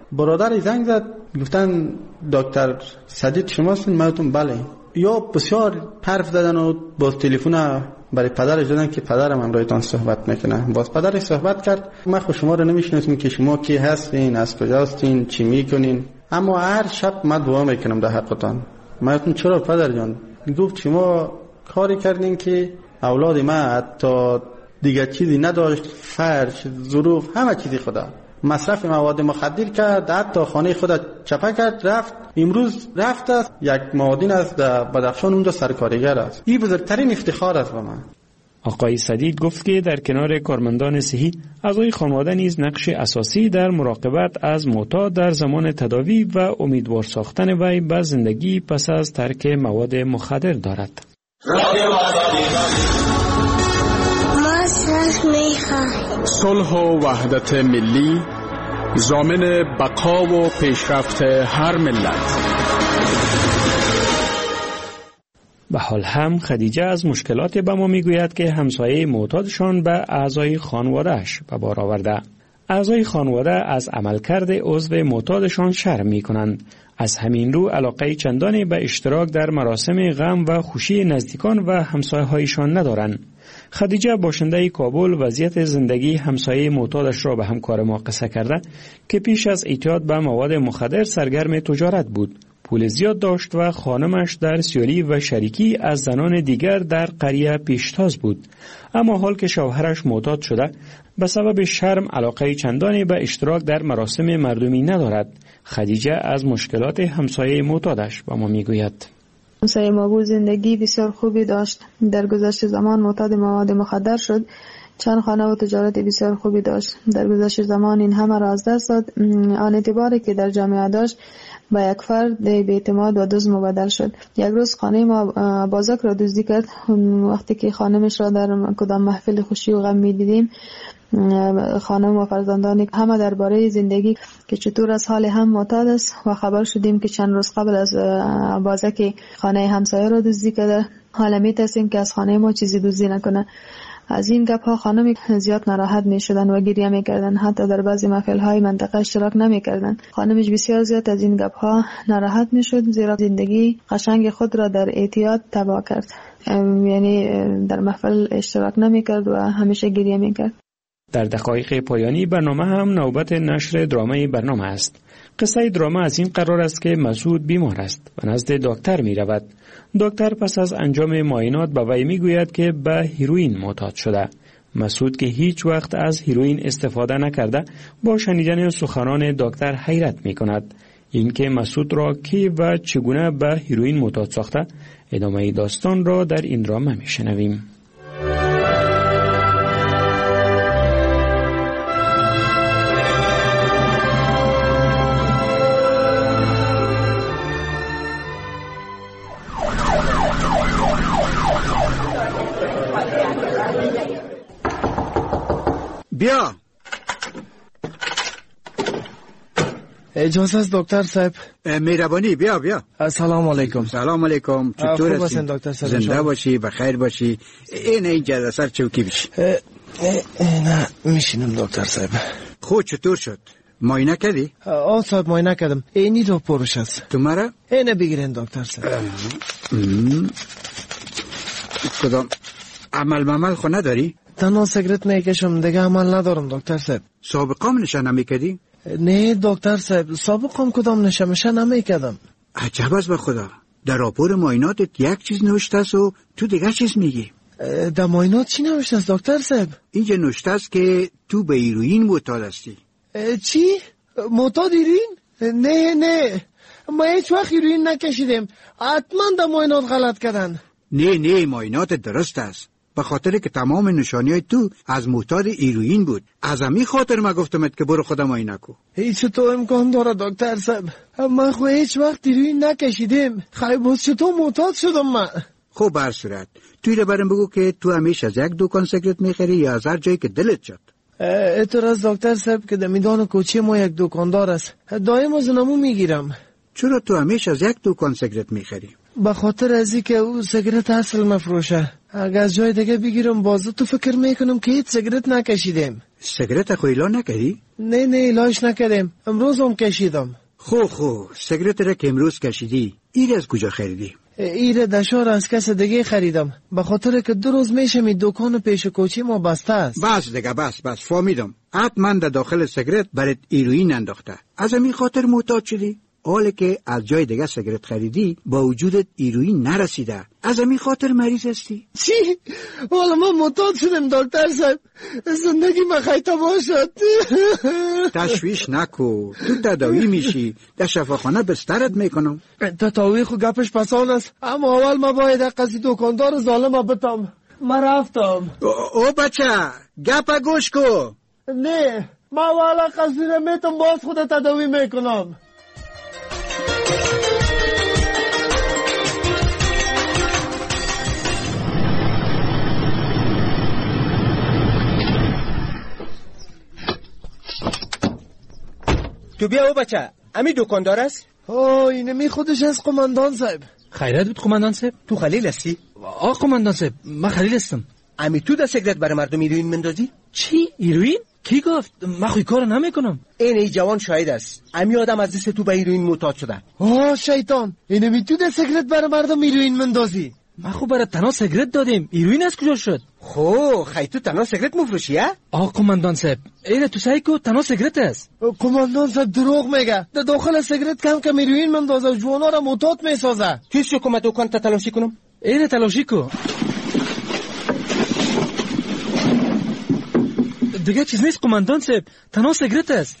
E: برادر زنگ زد گفتن دکتر سدید شما هستین؟ من گفتم بله. یا بسیار حرف زدن و باز تلفن برای پدرش دادن که پدرم همراهتان صحبت میکنه. باز پدرش صحبت کرد. من خود شما رو نمیشناسم که شما کی هستین، از کجا هستین، چی میکنین، اما هر شب من دعا میکنم در حقتان. من گفتم چرا پدر جان؟ گفت شما کاری کردین که اولاد من حتی دیگه چیزی نداشت، فرش، ظروف، همه چیزی خدا مصرف مواد مخدر کرد، حتی خانه خود چپه کرد، رفت. امروز رفت است یک معادن از بدخشان اونجا سرکارگر است. این بزرگترین افتخار است به من.
L: آقای سدید گفت که در کنار کارمندان صحی اعضای خانواده نیز نقش اساسی در مراقبت از معتاد در زمان تداوی و امیدوار ساختن وی به زندگی پس از ترک مواد مخدر دارد.
F: صلح و وحدت ملی ضامن بقا و پیشرفت هر ملت.
L: به حال هم خدیجه از مشکلات به ما میگوید که همسایه معتادشان به اعضای خانواده‌اش به بار آورده. اعضای خانواده از عملکرد عضو معتادشان شرم میکنند. از همین رو علاقه چندانی به اشتراک در مراسم غم و خوشی نزدیکان و همسایه‌هایشان ندارند. خدیجه باشنده کابل وضعیت زندگی همسایه معتادش را به همکار ما قصه کرده که پیش از اعتیاد به مواد مخدر سرگرم تجارت بود. پول زیاد داشت و خانمش در سیالی و شریکی از زنان دیگر در قریه پیشتاز بود. اما حال که شوهرش معتاد شده به سبب شرم علاقه چندانی به اشتراک در مراسم مردمی ندارد. خدیجه از مشکلات همسایه معتادش با ما میگوید.
I: همسایه ما بود زندگی بسیار خوبی داشت. در گذشت زمان معتاد مواد مخدر شد. چند خانه و تجارت بسیار خوبی داشت. در گذشت زمان این همه را از دست داد. آن اعتباری که در جامعه داشت با یک فرد بی‌اعتماد و دزد مبدل شد. یک روز خانه ما بازک را دزدی کرد. وقتی که خانمش را در کدام محفل خوشی و غم می‌دیدیم، خانم و فرزندان همه درباره زندگی که چطور از حال هم معتاد است و خبر شدیم که چند روز قبل از بازک خانه همسایه را دزدی کرده. حالا می‌ترسیم که از خانه ما چیزی دزدی نکنه. از این گپ ها خانم زیاد ناراحت می شدن و گریه می کردن. حتی در بعضی محفل های منطقه اشتراک نمی کردن. خانمش بسیار زیاد از این گپ ها ناراحت می شد، زیرا زندگی قشنگ خود را در اعتیاد تباه کرد. یعنی در محفل اشتراک نمی کرد و همیشه گریه می کرد.
L: در دقایق پایانی برنامه هم نوبت نشر درامه برنامه است. قصه درامه از این قرار است که مسعود بیمار است و نزد دکتر می رود. دکتر پس از انجام معاینات به وی می گوید که به هیروئین معتاد شده. مسعود که هیچ وقت از هیروئین استفاده نکرده با شنیدن سخنان دکتر حیرت می کند. اینکه مسعود را کی و چگونه به هیروئین معتاد ساخته، ادامه داستان را در این درامه می شنویم.
Y: بیا.
J: اجازه است دکتر صاحب؟
Y: مهربانی بیا بیا.
J: سلام علیکم.
Y: سلام علیکم. چطور
J: هستی؟ دکتر صاحب
Y: زنده باشی، بخیر باشی. این اینجا سر چوکی بشی.
J: نه میشینم دکتر صاحب.
Y: خود چطور شد؟ معاینه کردی؟
J: آه صاحب معاینه کردم. اینی رو پروش است.
Y: تو مرا؟
J: اینه بگیرین دکتر صاحب.
Y: کدام عمل ممل خو نداری؟
J: تنها سیگرت میکشم، دیگه عمل ندارم دکتر صاحب.
Y: سابقه نشه نمیکردی؟
J: نه دکتر صاحب، سابقه کدام نشه میشه نمیکردم.
Y: عجب است به خدا، در راپور معایناتت یک چیز نوشته است و تو دیگه چیز میگی.
J: در معاینات چی نوشته است دکتر صاحب؟
Y: اینجا نوشته است که تو به هیروئین معتاد هستی.
J: چی؟ معتاد هیروئین؟ نه نه، ما هیچ وقت هیروئین نکشیدیم. حتما در معاینات غلط کردن.
Y: نه نه، معاینات درست است، به خاطر که تمام نشانی‌های تو از معتاد هیروئین بود. از همین خاطر ما گفتمت که برو خودم معاینه کو.
J: هیچ تو امکان داره دکتر صاحب؟ من خو هیچ وقت هیروئین نکشیدم. خیلی باز چطور معتاد شدم من؟
Y: خب به هر صورت توی رو برام بگو که تو همیشه از یک دکان سیگرت میخری یا از هر جایی که دلت شد؟
J: اعتراض دکتر صاحب که در میدان کوچه ما یک دکاندار است، دائم از اونمو میگیرم.
Y: چرا تو همیشه از یک دکان سیگرت میخری؟
J: به خاطر از اینکه او سیگرت اصل مفروشه. اگر از جای دیگه بگیرم بازو تو فکر میکنم که هیچ سیگرت نکشیدم.
Y: سیگرت خویلا نکردی؟
J: نه نه لاش نکردم، امروز هم کشیدم.
Y: خو خو سیگرت را که امروز کشیدی ایر از کجا خریدی؟
J: ایر دشار از کس دیگه خریدم، به خاطر که دو روز میشه می دکان پیش کوچی ما بسته است.
Y: بس دیگه بس بس فهمیدم. حتما در داخل سیگرت برات هیروئین انداخته، از همین خاطر محتاج شدی. حالا که از جای دیگه سیگرت خریدی با وجودت هیروئین نرسیده، از همین خاطر مریض هستی.
J: چی؟ حالا من محتاج شدم دکتر صاحب، زندگی من خیلی باشد.
Y: تشویش نکو، تو تداوی میشی، در شفاخانه بسترت میکنم.
J: تداوی خو گپش پسان است، اما اول ما باید قصی دکاندار ظالم بتم. من رفتم.
Y: او بچه گپ گوش کو.
J: نه ما والا قصی رو میتم باز خود تداوی میکنم.
G: تو بیا او بچه، امی دکاندار است؟
J: آه اینمی خودش از قماندان صاحب.
G: خیرت بود قماندان صاحب؟ تو خلیل هستی؟
J: آه قماندان صاحب من خلیل هستم.
G: امی تو در سیگرت برای مردم هیروئین مندازی؟
J: چی؟ هیروئین؟ کی گفت؟ من خوی کار نمیکنم.
G: این ای جوان شاهد است، امی آدم از دست تو به هیروئین معتاد شده.
J: آه شیطان، اینمی تو در سیگرت برای مردم هیروئین مندازی؟ ما خو برای تنها سیگرت دادیم، هیروئین از کجا شد؟
G: خو خی تو تنها سیگرت مفروشی ها؟
J: آه قماندان صاحب اینه تو سعی کو تنها سیگرت است. قماندان صاحب دروغ میگه، در داخل سیگرت کم کم هیروئین مندازه و جوانا را معتاد میسازه.
G: تو شو کم دکان تا تلاشی کنم؟
J: اینه تلاشی کو. دیگه چیز نیست قماندان صاحب، تنها سیگرت است.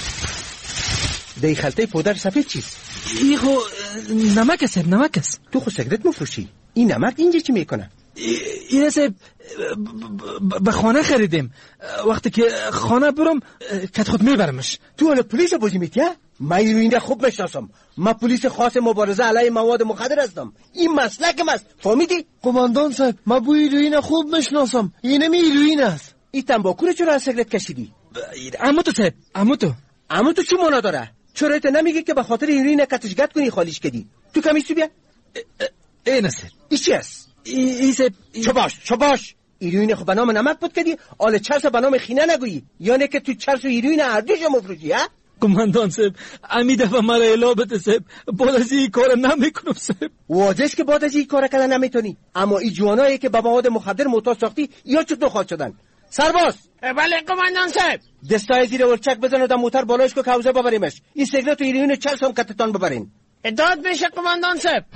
G: دی خلطه پودر سفید چیست؟
J: ای خو نمک است، نمک است.
G: تو خو سیگرت مفروشی، این نمک اینجا چی میکنه؟
J: این صاحب به خانه خریدیم، وقتی که خانه برم کت خود میبرمش.
G: تو حالا پلیس بازی میتیه؟ من هیروئین را خوب میشناسم، من پلیس خاص مبارزه علیه مواد مخدر هستم، این مسلکم است، فهمیدی؟
J: قماندان صاحب من بوی هیروئین خوب میشناسم، اینمی هیروئین است.
G: این تنباکو رو چرا از سیگرت کشیدی؟
J: عمو تو صاحب، عمو تو
G: عمو تو چی معنا داره؟ چرا ایت نمیگی که به خاطر هیروئین کتشگت کنی خالیش کردی؟ تو کمیش تو بیا.
J: این است.
G: این چی است؟
J: این صاحب
G: چه باش چه باش هیروئین خو به نام نمک بود کردی، آل چرس به نام خینه نگویی، یعنی که تو چرس و هیروئین هر دوشو مفروشی ها؟
J: قماندان صاحب امی دفعه مرا الا بده صاحب، بعد از این کار نمیکنم صاحب.
G: واضحه که بعد از این کار کردن نمیتونی، اما این جوانایی که به مواد مخدر معتاد ساختی یا چطور خواهد شدن؟ سرباز.
J: بله قماندان صاحب.
G: دستای زیر ولچک بزن و در موتر بالایش کو کوزه ببریمش، این سیگرت و هیروئین چرس هم کتتان ببرین.
J: داد میشه قماندان صاحب.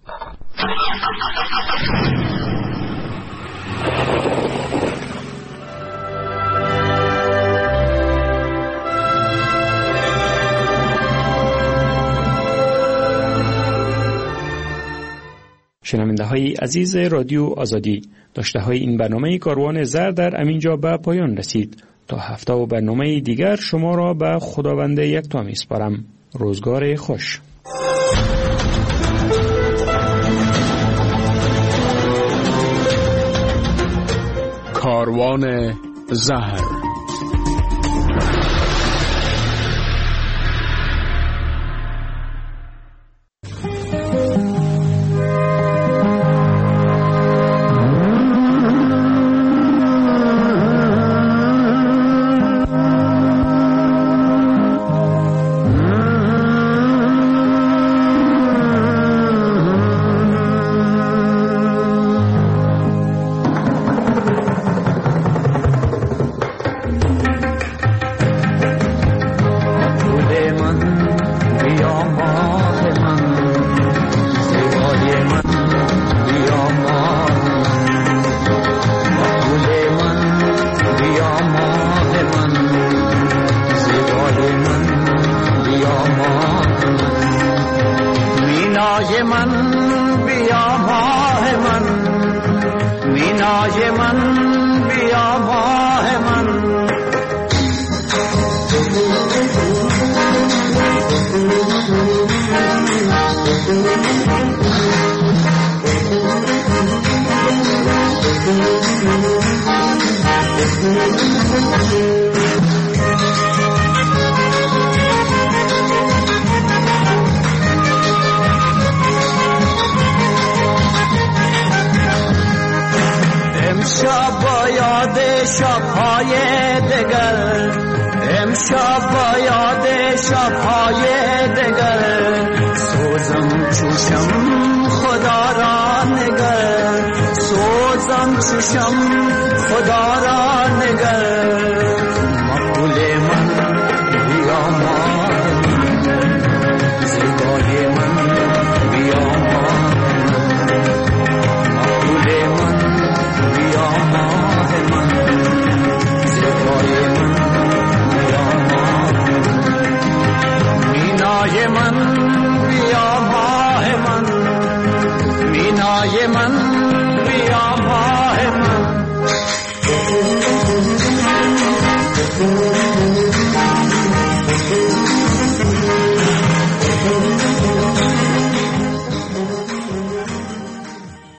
L: شنونده های عزیز رادیو آزادی، داشته های این برنامه کاروان زر در امینجا به پایان رسید. تا هفته و برنامه دیگر شما را به خداوند یکتا میسپارم. روزگار خوش.
F: کاروان زهر.
P: امشب با یاد شب‌های دگر، شب یاد شب‌های دگر سوزم چوشم خدا را نگر سوزم چوشم خدا را نگر مقبول من بیا ماه زیبای من بیا ماه مقبول من بیا ماه من زیبای من مینای من بیا ماه من مینای من بیا ماه من